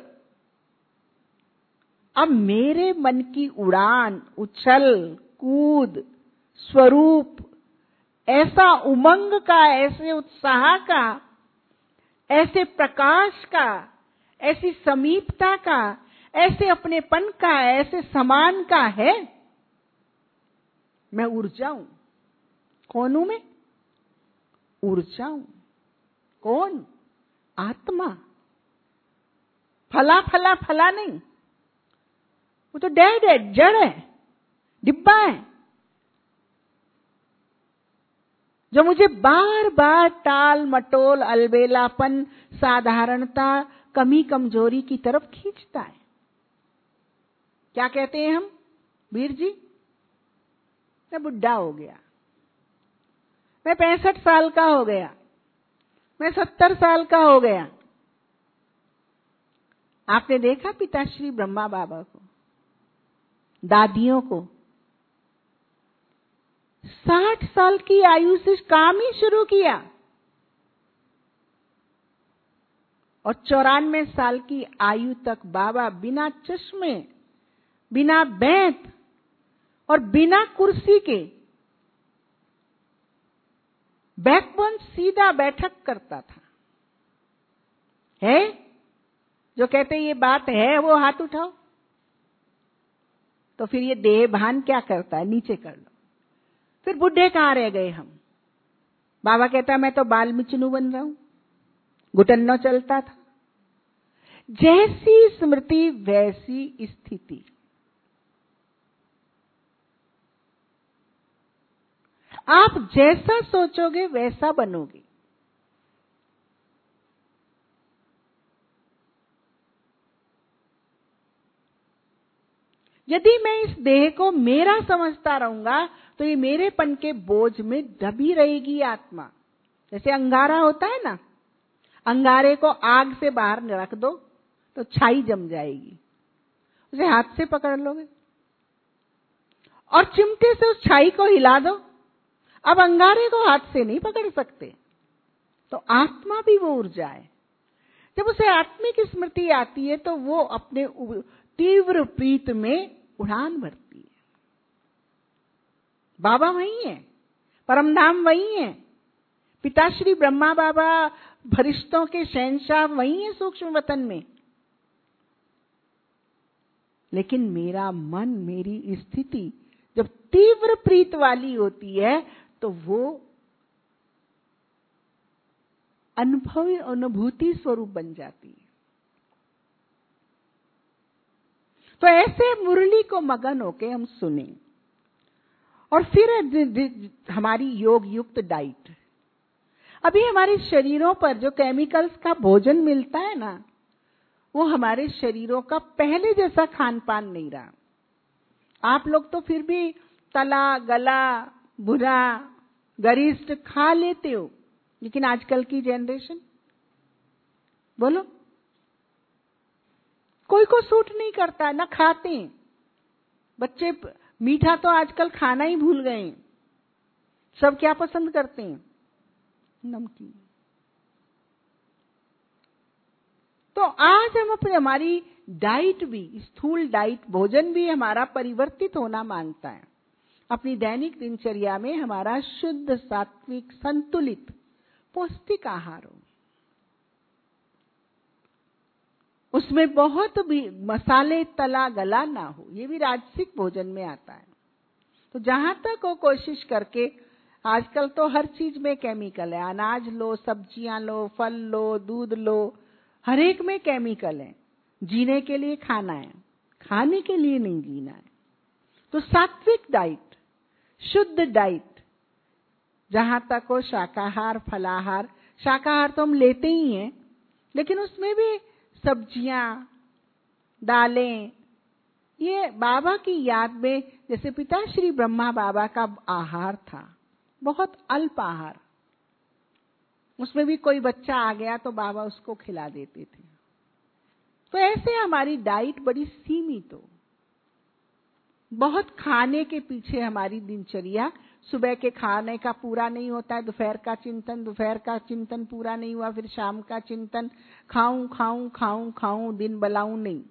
अब मेरे मन की उड़ान, उछल कूद स्वरूप ऐसा उमंग का, ऐसे उत्साह का, ऐसे प्रकाश का, ऐसी समीपता का, ऐसे अपनेपन का, ऐसे समान का है। मैं ऊर्जा हूं। कौन हूं मैं? ऊर्जा हूं। कौन? आत्मा। फला फला फला नहीं, वो तो डेड है, जड़ है, डिब्बा है, जो मुझे बार बार टाल मटोल, अलबेलापन, साधारणता, कमी कमजोरी की तरफ खींचता है। क्या कहते हैं हम वीर जी? मैं बुढ़ा हो गया, मैं पैंसठ साल का हो गया, मैं सत्तर साल का हो गया। आपने देखा पिताश्री ब्रह्मा बाबा को, दादियों को साठ साल की आयु से काम ही शुरू किया और चौरानवे साल की आयु तक बाबा बिना चश्मे, बिना बैंत और बिना कुर्सी के बैकबोन सीधा बैठक करता था। है जो कहते ये बात है वो हाथ उठाओ। तो फिर ये देह भान क्या करता है? नीचे कर लो। फिर बुढ़े कहां रह गए हम? बाबा कहता मैं तो बाल मिचनू बन रहा हूं, घुटन्नो चलता था। जैसी स्मृति वैसी स्थिति। आप जैसा सोचोगे वैसा बनोगे। यदि मैं इस देह को मेरा समझता रहूंगा तो ये मेरेपन के बोझ में दबी रहेगी आत्मा। जैसे अंगारा होता है ना, अंगारे को आग से बाहर रख दो तो छाई जम जाएगी, उसे हाथ से पकड़ लोगे और चिमटे से उस छाई को हिला दो। अब अंगारे को हाथ से नहीं पकड़ सकते। तो आत्मा भी वो ऊर्जा है। जब उसे आत्मिक स्मृति आती है तो वो अपने तीव्र प्रीत में उड़ान भरती है। बाबा वही है, परमधाम वही है, पिताश्री ब्रह्मा बाबा फरिश्तों के शहंशाह वही है सूक्ष्म वतन में। लेकिन मेरा मन, मेरी स्थिति जब तीव्र प्रीत वाली होती है तो वो अनुभव अनुभूति स्वरूप बन जाती है। तो ऐसे मुरली को मगन होके हम सुने। और फिर हमारी योग युक्त डाइट। अभी हमारे शरीरों पर जो केमिकल्स का भोजन मिलता है ना, वो हमारे शरीरों का पहले जैसा खान पान नहीं रहा। आप लोग तो फिर भी तला गला बुरा गरिष्ठ खा लेते हो, लेकिन आजकल की जनरेशन बोलो, कोई को सूट नहीं करता, ना खाते। बच्चे मीठा तो आजकल खाना ही भूल गए हैं। सब क्या पसंद करते हैं? नमकीन। तो आज हम अपनी हमारी डाइट भी, स्थूल डाइट भोजन भी हमारा परिवर्तित होना मांगता है। अपनी दैनिक दिनचर्या में हमारा शुद्ध सात्विक संतुलित पौष्टिक आहार हो, उसमें बहुत भी मसाले तला गला ना हो, ये भी राजसिक भोजन में आता है। तो जहां तक हो कोशिश करके, आजकल तो हर चीज में केमिकल है। अनाज लो, सब्जियां लो, फल लो, दूध लो, हर एक में केमिकल है। जीने के लिए खाना है, खाने के लिए नहीं जीना है। तो सात्विक डाइट, शुद्ध डाइट, जहां तक हो शाकाहार फलाहार, शाकाहार तो हम लेते ही हैं, लेकिन उसमें भी सब्जियां दालें, ये बाबा की याद में, जैसे पिताश्री ब्रह्मा बाबा का आहार था, बहुत अल्प आहार। उसमें भी कोई बच्चा आ गया तो बाबा उसको खिला देते थे। तो ऐसे हमारी डाइट बड़ी सीमित हो। बहुत खाने के पीछे हमारी दिनचर्या, सुबह के खाने का पूरा नहीं होता है, दोपहर का चिंतन, दोपहर का चिंतन पूरा नहीं हुआ, फिर शाम का चिंतन, खाऊं खाऊं खाऊं खाऊं, दिन बलाऊं नहीं।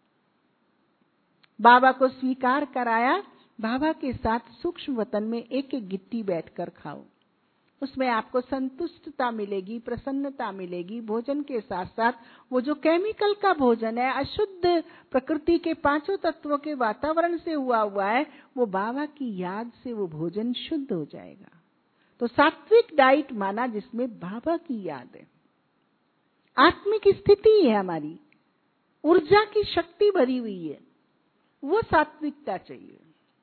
बाबा को स्वीकार कराया, बाबा के साथ सूक्ष्म वतन में एक एक गिट्टी बैठकर खाओ, उसमें आपको संतुष्टता मिलेगी, प्रसन्नता मिलेगी। भोजन के साथ साथ वो जो केमिकल का भोजन है, अशुद्ध प्रकृति के पांचों तत्वों के वातावरण से हुआ हुआ है, वो बाबा की याद से वो भोजन शुद्ध हो जाएगा। तो सात्विक डाइट माना जिसमें बाबा की याद है, आत्मिक स्थिति है, हमारी ऊर्जा की शक्ति भरी हुई है, वो सात्विकता चाहिए।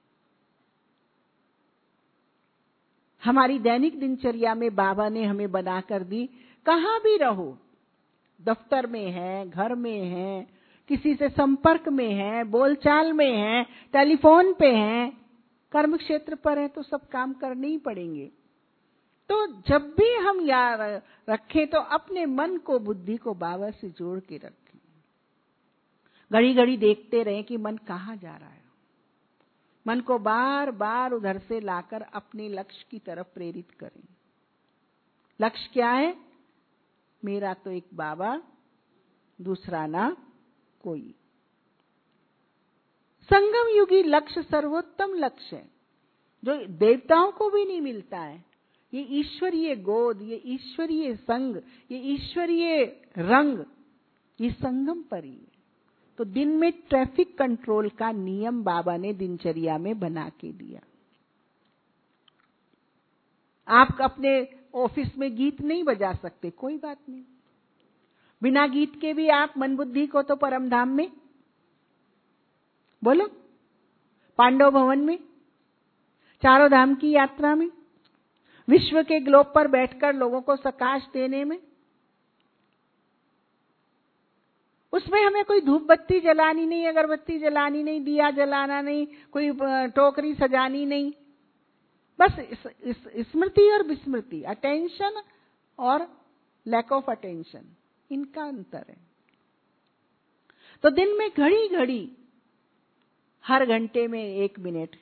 हमारी दैनिक दिनचर्या में बाबा ने हमें बना कर दी, कहां भी रहो, दफ्तर में है, घर में है, किसी से संपर्क में है, बोलचाल में है, टेलीफोन पे है, कर्म क्षेत्र पर है, तो सब काम करने ही पड़ेंगे। तो जब भी हम याद रखें तो अपने मन को, बुद्धि को बाबा से जोड़ के रखें। घड़ी घड़ी देखते रहें कि मन कहाँ जा रहा है। मन को बार बार उधर से लाकर अपने लक्ष्य की तरफ प्रेरित करें। लक्ष्य क्या है? मेरा तो एक बाबा, दूसरा ना कोई। संगम युगी लक्ष्य सर्वोत्तम लक्ष्य है, जो देवताओं को भी नहीं मिलता है। ये ईश्वरीय गोद, ये ईश्वरीय संग, ये ईश्वरीय रंग, ये संगम पर ही है। तो दिन में ट्रैफिक कंट्रोल का नियम बाबा ने दिनचर्या में बना के दिया। आप अपने ऑफिस में गीत नहीं बजा सकते, कोई बात नहीं, बिना गीत के भी आप मन बुद्धि को तो परमधाम में बोलो, पांडव भवन में, चारों धाम की यात्रा में, विश्व के ग्लोब पर बैठकर लोगों को प्रकाश देने में। उसमें हमें कोई धूप बत्ती जलानी नहीं, अगरबत्ती जलानी नहीं, दिया जलाना नहीं, कोई टोकरी सजानी नहीं। बस इस, इस, स्मृति और विस्मृति, अटेंशन और लैक ऑफ अटेंशन, इनका अंतर है। तो दिन में घड़ी घड़ी, हर घंटे में एक मिनट,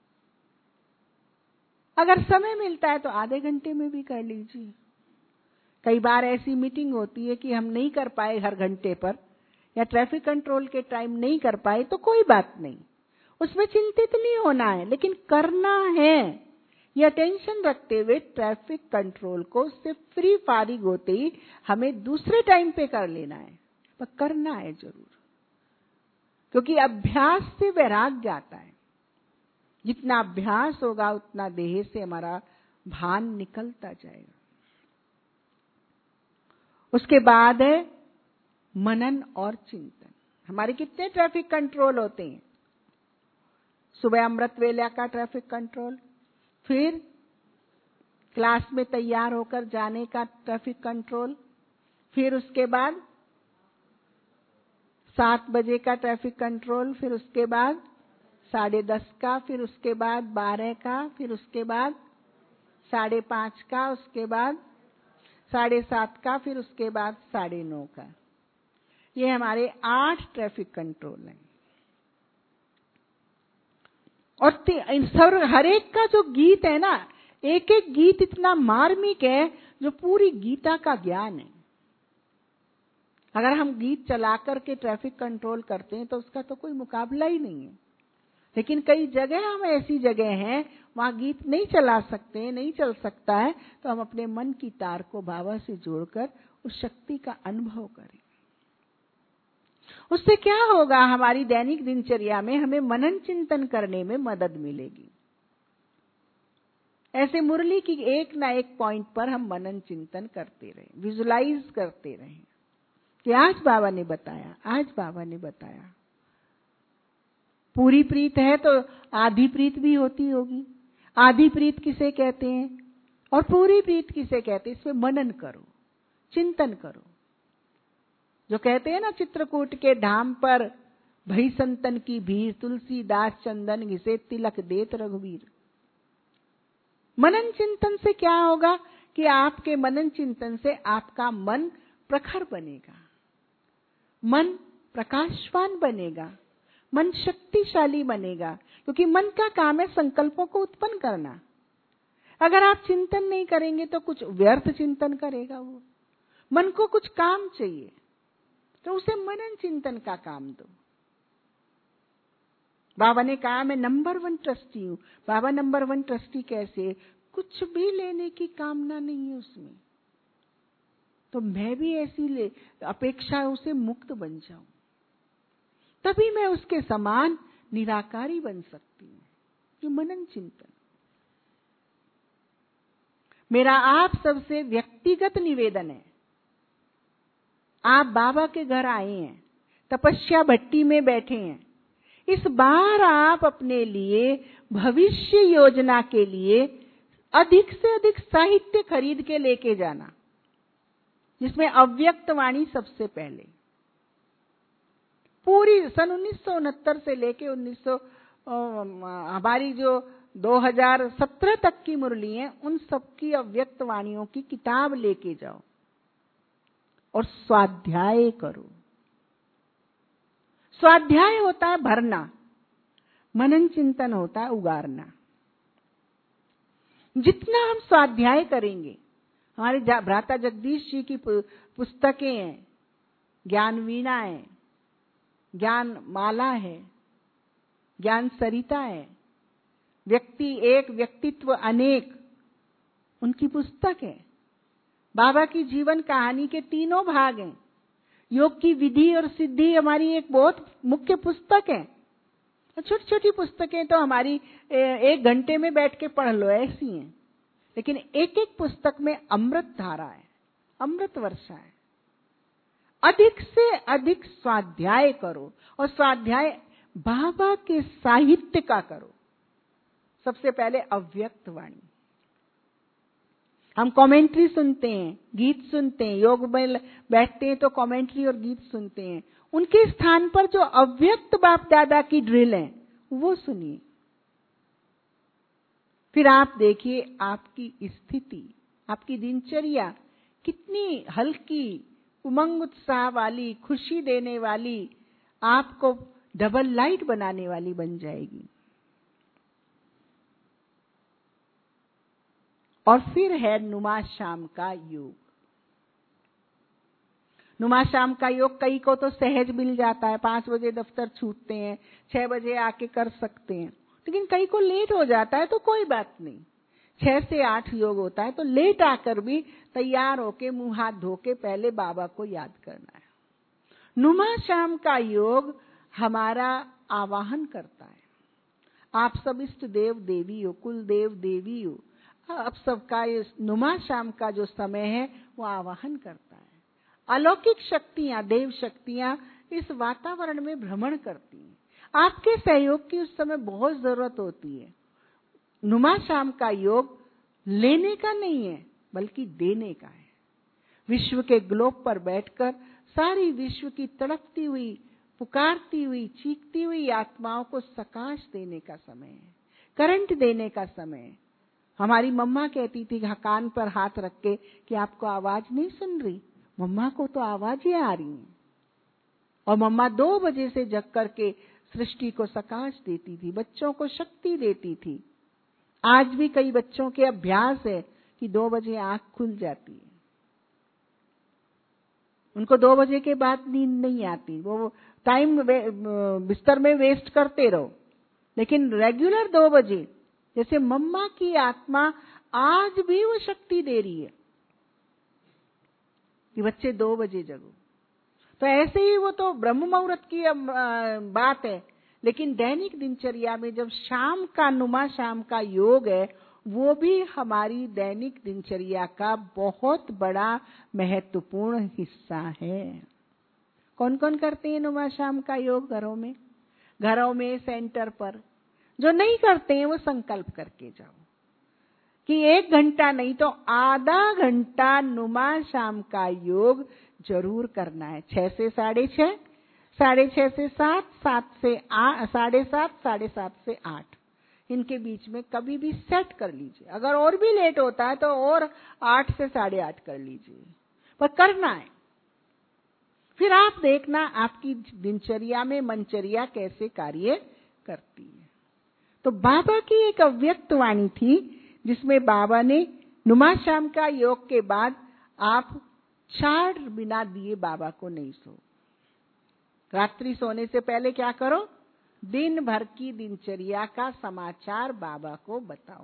अगर समय मिलता है तो आधे घंटे में भी कर लीजिए। कई बार ऐसी मीटिंग होती है कि हम नहीं कर पाए हर घंटे पर, या ट्रैफिक कंट्रोल के टाइम नहीं कर पाए, तो कोई बात नहीं, उसमें चिंतित नहीं होना है, लेकिन करना है। ये अटेंशन रखते हुए ट्रैफिक कंट्रोल को उससे फ्री फारिग होते ही हमें दूसरे टाइम पे कर लेना है, पर करना है जरूर, क्योंकि अभ्यास से वैराग्य आता है। जितना अभ्यास होगा उतना देह से हमारा भान निकलता जाएगा। उसके बाद है मनन और चिंतन। हमारे कितने ट्रैफिक कंट्रोल होते हैं? सुबह अमृत वेला का ट्रैफिक कंट्रोल, फिर क्लास में तैयार होकर जाने का ट्रैफिक कंट्रोल, फिर उसके बाद सात बजे का ट्रैफिक कंट्रोल, फिर उसके बाद साढ़े दस का, फिर उसके बाद बारह का, फिर उसके बाद साढ़े पांच का, उसके बाद साढ़े सात का, फिर उसके बाद साढ़े नौ का। ये हमारे आठ ट्रैफिक कंट्रोल हैं। और हर एक का जो गीत है ना, एक एक गीत इतना मार्मिक है जो पूरी गीता का ज्ञान है। अगर हम गीत चला करके ट्रैफिक कंट्रोल करते हैं तो उसका तो कोई मुकाबला ही नहीं है। लेकिन कई जगह हम ऐसी जगह हैं वहां गीत नहीं चला सकते, नहीं चल सकता है, तो हम अपने मन की तार को बाबा से जोड़कर उस शक्ति का अनुभव करें। उससे क्या होगा? हमारी दैनिक दिनचर्या में हमें मनन चिंतन करने में मदद मिलेगी। ऐसे मुरली की एक ना एक पॉइंट पर हम मनन चिंतन करते रहे, विजुलाइज करते रहे कि आज बाबा ने बताया, आज बाबा ने बताया। पूरी प्रीत है तो आधी प्रीत भी होती होगी। आधी प्रीत किसे कहते हैं और पूरी प्रीत किसे कहते हैं? इसमें मनन करो, चिंतन करो। जो कहते हैं ना, चित्रकूट के धाम पर भई संतन की भीड़, तुलसीदास चंदन घिसे तिलक देत रघुवीर। मनन चिंतन से क्या होगा कि आपके मनन चिंतन से आपका मन प्रखर बनेगा, मन प्रकाशवान बनेगा, मन शक्तिशाली बनेगा, क्योंकि मन का काम है संकल्पों को उत्पन्न करना। अगर आप चिंतन नहीं करेंगे तो कुछ व्यर्थ चिंतन करेगा वो। मन को कुछ काम चाहिए तो उसे मनन चिंतन का काम दो। बाबा ने कहा मैं नंबर वन ट्रस्टी हूं। बाबा नंबर वन ट्रस्टी कैसे? कुछ भी लेने की कामना नहीं है उसमें, तो मैं भी ऐसी ले अपेक्षा से मुक्त बन जाऊं, तभी मैं उसके समान निराकारी बन सकती हूं। ये मनन चिंतन। मेरा आप सबसे व्यक्तिगत निवेदन है, आप बाबा के घर आए हैं, तपस्या भट्टी में बैठे हैं, इस बार आप अपने लिए भविष्य योजना के लिए अधिक से अधिक साहित्य खरीद के लेके जाना, जिसमें अव्यक्त वाणी सबसे पहले। पूरी सन उन्नीस सौ उनहत्तर से लेके उन्नीस सौ हमारी जो दो हज़ार सत्रह तक की मुरली है, उन सबकी अव्यक्त वाणियों की किताब लेके जाओ और स्वाध्याय करो। स्वाध्याय होता है भरना, मनन चिंतन होता है उगारना। जितना हम स्वाध्याय करेंगे, हमारे भ्राता जगदीश जी की पुस्तकें हैं, ज्ञान वीणा है, ज्ञान माला है, ज्ञान सरिता है, व्यक्ति एक व्यक्तित्व अनेक, उनकी पुस्तक है। बाबा की जीवन कहानी के तीनों भाग हैं। योग की विधि और सिद्धि हमारी एक बहुत मुख्य पुस्तक है। छोटी छोटी पुस्तकें तो हमारी एक घंटे में बैठ के पढ़ लो ऐसी हैं, लेकिन एक एक पुस्तक में अमृत धारा है, अमृत वर्षा है। अधिक से अधिक स्वाध्याय करो, और स्वाध्याय बाबा के साहित्य का करो। सबसे पहले अव्यक्त वाणी। हम कमेंट्री सुनते हैं, गीत सुनते हैं, योग में बैठते हैं तो कमेंट्री और गीत सुनते हैं। उनके स्थान पर जो अव्यक्त बाप दादा की ड्रिल है वो सुनिए। फिर आप देखिए आपकी स्थिति, आपकी दिनचर्या कितनी हल्की, उमंग उत्साह वाली, खुशी देने वाली, आपको डबल लाइट बनाने वाली बन जाएगी। और फिर है नुमा शाम का योग। नुमा शाम का योग कई को तो सहज मिल जाता है, पांच बजे दफ्तर छूटते हैं, छह बजे आके कर सकते हैं। लेकिन कई को लेट हो जाता है तो कोई बात नहीं, छह से आठ योग होता है, तो लेट आकर भी तैयार होके मुंह हाथ धो के पहले बाबा को याद करना है। नुमा शाम का योग हमारा आवाहन करता है। आप सब इष्ट देव देवी हो, कुल देव देवी हो, अब सबका इस नुमा शाम का जो समय है वो आवाहन करता है। अलौकिक शक्तियां, देव शक्तियां इस वातावरण में भ्रमण करती हैं। आपके सहयोग की उस समय बहुत जरूरत होती है। नुमा शाम का योग लेने का नहीं है बल्कि देने का है। विश्व के ग्लोब पर बैठकर सारी विश्व की तड़पती हुई, पुकारती हुई, चीखती हुई आत्माओं को प्रकाश देने का समय है, करंट देने का समय है। हमारी मम्मा कहती थी कान पर हाथ रख के कि आपको आवाज नहीं सुन रही? मम्मा को तो आवाजें आ रही हैं। और मम्मा दो बजे से जग करके सृष्टि को प्रकाश देती थी, बच्चों को शक्ति देती थी। आज भी कई बच्चों के अभ्यास है कि दो बजे आंख खुल जाती है, उनको दो बजे के बाद नींद नहीं आती, वो टाइम बिस्तर में वेस्ट करते रहो, लेकिन रेगुलर दो बजे, जैसे मम्मा की आत्मा आज भी वो शक्ति दे रही है कि बच्चे दो बजे जगो। तो ऐसे ही वो तो ब्रह्म मुहूर्त की बात है, लेकिन दैनिक दिनचर्या में जब शाम का नुमा शाम का योग है, वो भी हमारी दैनिक दिनचर्या का बहुत बड़ा महत्वपूर्ण हिस्सा है। कौन कौन करते हैं नुमा शाम का योग घरों में? घरों में, सेंटर पर। जो नहीं करते हैं वो संकल्प करके जाओ कि एक घंटा नहीं तो आधा घंटा नुमा शाम का योग जरूर करना है। छह से साढ़े छह, साढ़े छह से सात, सात से आठ, साढ़े सात, साढ़े सात से आठ, इनके बीच में कभी भी सेट कर लीजिए। अगर और भी लेट होता है तो और आठ से साढ़े आठ कर लीजिए, पर करना है। फिर आप देखना आपकी दिनचर्या में मनचर्या कैसे कार्य करती है। तो बाबा की एक अव्यक्त वाणी थी जिसमें बाबा ने नुमा शाम का योग के बाद आप चार बिना दिए बाबा को नहीं सो। रात्रि सोने से पहले क्या करो? दिन भर की दिनचर्या का समाचार बाबा को बताओ।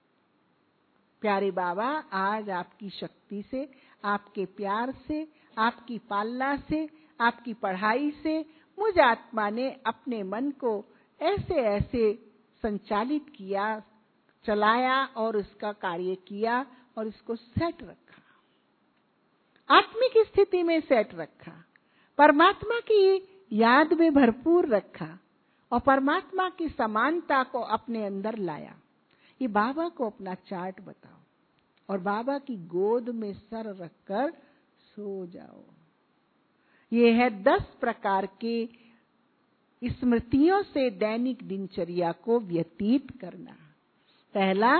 प्यारे बाबा, आज आपकी शक्ति से, आपके प्यार से, आपकी पालना से, आपकी पढ़ाई से मुझ आत्मा ने अपने मन को ऐसे ऐसे संचालित किया, चलाया और इसका कार्य किया और इसको सेट रखा, आत्मिक स्थिति में सेट रखा, परमात्मा की याद में भरपूर रखा और परमात्मा की समानता को अपने अंदर लाया। ये बाबा को अपना चार्ट बताओ और बाबा की गोद में सर रखकर सो जाओ। ये है दस प्रकार के स्मृतियों से दैनिक दिनचर्या को व्यतीत करना। पहला,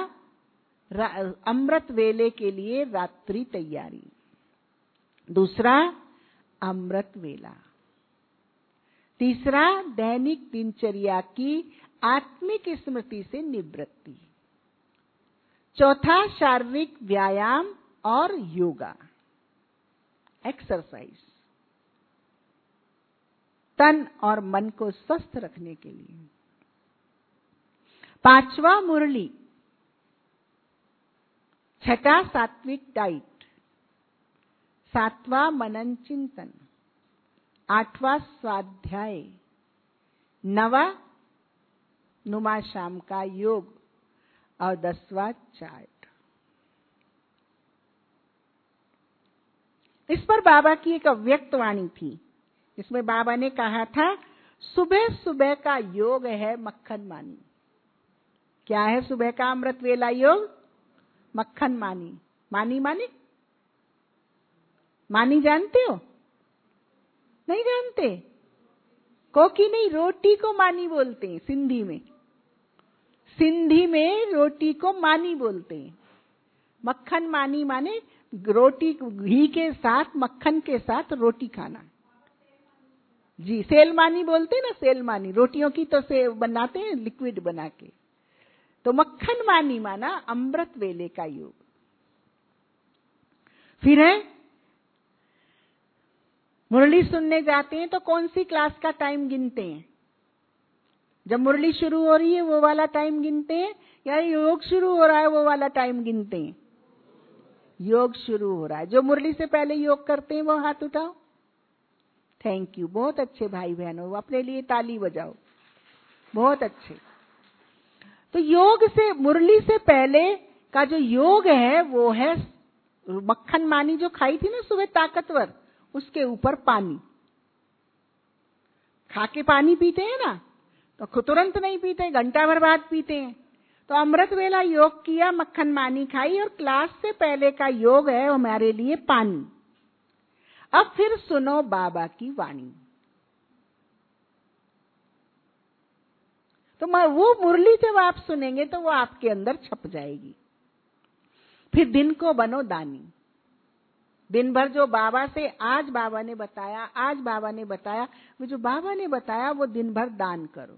अमृत वेले के लिए रात्रि तैयारी। दूसरा, अमृत वेला। तीसरा, दैनिक दिनचर्या की आत्मिक स्मृति से निवृत्ति। चौथा, शारीरिक व्यायाम और योगा, एक्सरसाइज, तन और मन को स्वस्थ रखने के लिए। पांचवा, मुरली। छठा, सात्विक डाइट। सातवां, मनन चिंतन। आठवां, स्वाध्याय। नवा, नुमा शाम का योग और दसवां, चार्ट। इस पर बाबा की एक अव्यक्त वाणी थी। इसमें बाबा ने कहा था, सुबह सुबह का योग है मक्खन मानी। क्या है सुबह का अमृत वेला योग? मक्खन मानी। मानी मानी मानी जानते हो? नहीं जानते? कोकी नहीं, रोटी को मानी बोलते हैं सिंधी में। सिंधी में रोटी को मानी बोलते हैं। मक्खन मानी माने रोटी, घी के साथ, मक्खन के साथ रोटी खाना। जी, सेलमानी बोलते हैं ना, सेलमानी रोटियों की तो से बनाते हैं लिक्विड बना के। तो मक्खन मानी माना अमृत वेले का योग। फिर है मुरली सुनने जाते हैं तो कौन सी क्लास का टाइम गिनते हैं? जब मुरली शुरू हो रही है वो वाला टाइम गिनते हैं, या योग शुरू हो रहा है वो वाला टाइम गिनते हैं? योग शुरू हो रहा है। जो मुरली से पहले योग करते हैं वो हाथ उठाओ। थैंक यू, बहुत अच्छे भाई बहनों, अपने लिए ताली बजाओ, बहुत अच्छे। तो योग से, मुरली से पहले का जो योग है वो है मक्खन मानी जो खाई थी ना सुबह ताकतवर, उसके ऊपर पानी। खा के पानी पीते हैं ना, तो तुरंत नहीं पीते, घंटा भर बाद पीते हैं। तो अमृत वेला योग किया, मक्खन मानी खाई, और क्लास से पहले का योग है हमारे लिए पानी। अब फिर सुनो बाबा की वाणी। तो वो मुरली जब आप सुनेंगे तो वो आपके अंदर छप जाएगी। फिर दिन को बनो दानी। दिन भर जो बाबा से आज बाबा ने बताया, आज बाबा ने बताया, वो जो बाबा ने बताया वो दिन भर दान करो।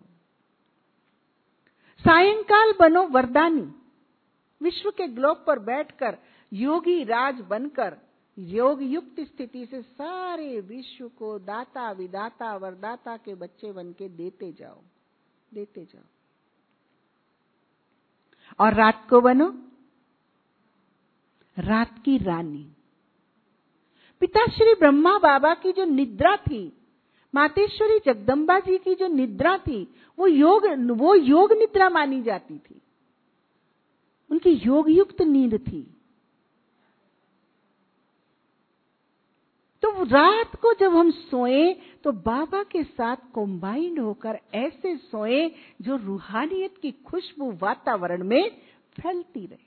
सायंकाल बनो वरदानी। विश्व के ग्लोब पर बैठकर योगी राज बनकर योग युक्त स्थिति से सारे विश्व को दाता विदाता वरदाता के बच्चे बनके देते जाओ, देते जाओ। और रात को बनो रात की रानी। पिता श्री ब्रह्मा बाबा की जो निद्रा थी, मातेश्वरी जगदम्बा जी की जो निद्रा थी, वो योग वो योग निद्रा मानी जाती थी। उनकी योग युक्त नींद थी। तो रात को जब हम सोए तो बाबा के साथ कंबाइंड होकर ऐसे सोए जो रूहानियत की खुशबू वातावरण में फैलती रहे।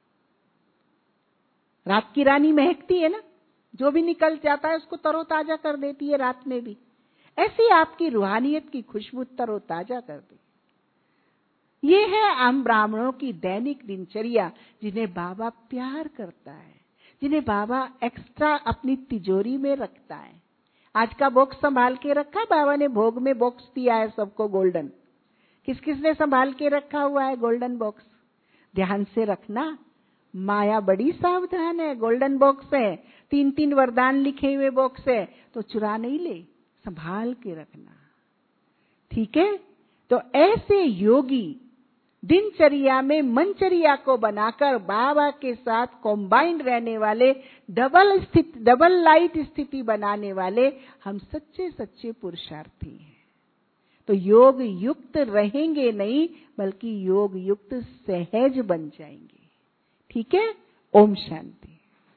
रात की रानी महकती है ना, जो भी निकल जाता है उसको तरोताजा कर देती है रात में भी। ऐसी आपकी रूहानियत की खुशबू तरोताजा कर दे। ये है हम ब्राह्मणों की दैनिक दिनचर्या, जिन्हें बाबा प्यार करता है, जिन्हें बाबा एक्स्ट्रा अपनी तिजोरी में रखता है। आज का बॉक्स संभाल के रखा, बाबा ने भोग में बॉक्स दिया है सबको गोल्डन। किस किस ने संभाल के रखा हुआ है गोल्डन बॉक्स? ध्यान से रखना, माया बड़ी सावधान है। गोल्डन बॉक्स है, तीन तीन वरदान लिखे हुए बॉक्स है, तो चुरा नहीं ले, संभाल के रखना, ठीक है? तो ऐसे योगी दिनचर्या में मनचर्या को बनाकर बाबा के साथ कॉम्बाइंड रहने वाले, डबल स्थिति, डबल लाइट स्थिति बनाने वाले हम सच्चे सच्चे पुरुषार्थी हैं। तो योग युक्त रहेंगे नहीं, बल्कि योग युक्त सहज बन जाएंगे। ठीक है? ओम शांति।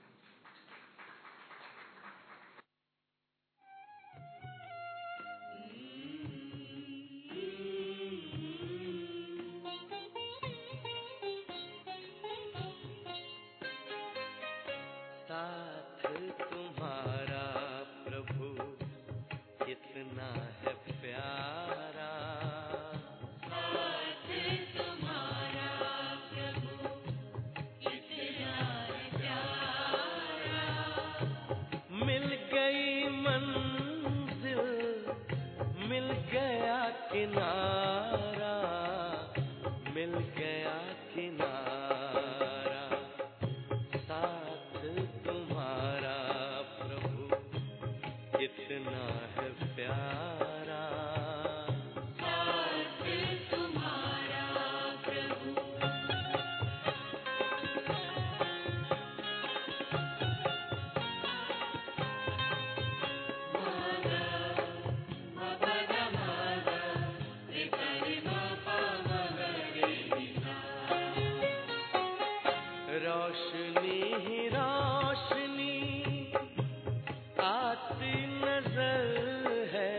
साथ तुम्हारा प्रभु कितना है प्यारा, साथ तुम्हारा प्रभु कितना है प्यारा। मिल गई मंजिल, मिल गया किनारा, मिल गया किनारा। कितना है प्यारा, साथ तुम्हारा प्रभु। रोशनी ही रोशनी आती नजर है,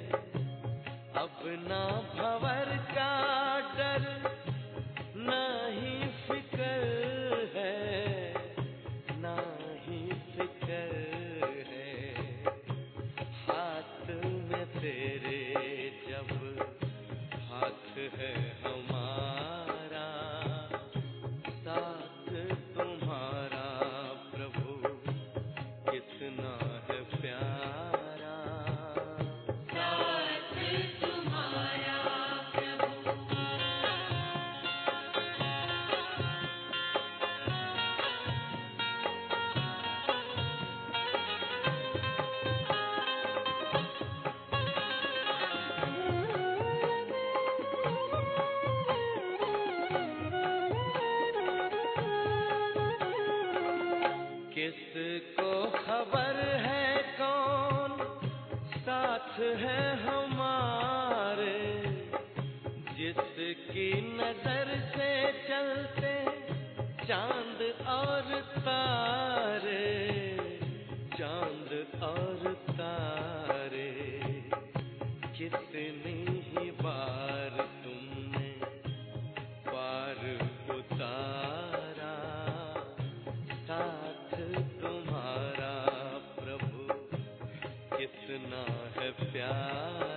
अपना भंवर का डर नहीं फिक्र है, नहीं फिक्र है। हाथ में तेरे है हमारा, साथ तुम्हारा प्रभु कितना है प्यारा। साथ तुम्हारा प्रभु। किसको खबर है कौन साथ है हमारे, जिसकी नजर से चलते चांद और तारे, चांद और तारे। कितनी ही बार तुमने पार उतारा, साथ तुम्हारा प्रभु कितना है प्यारा।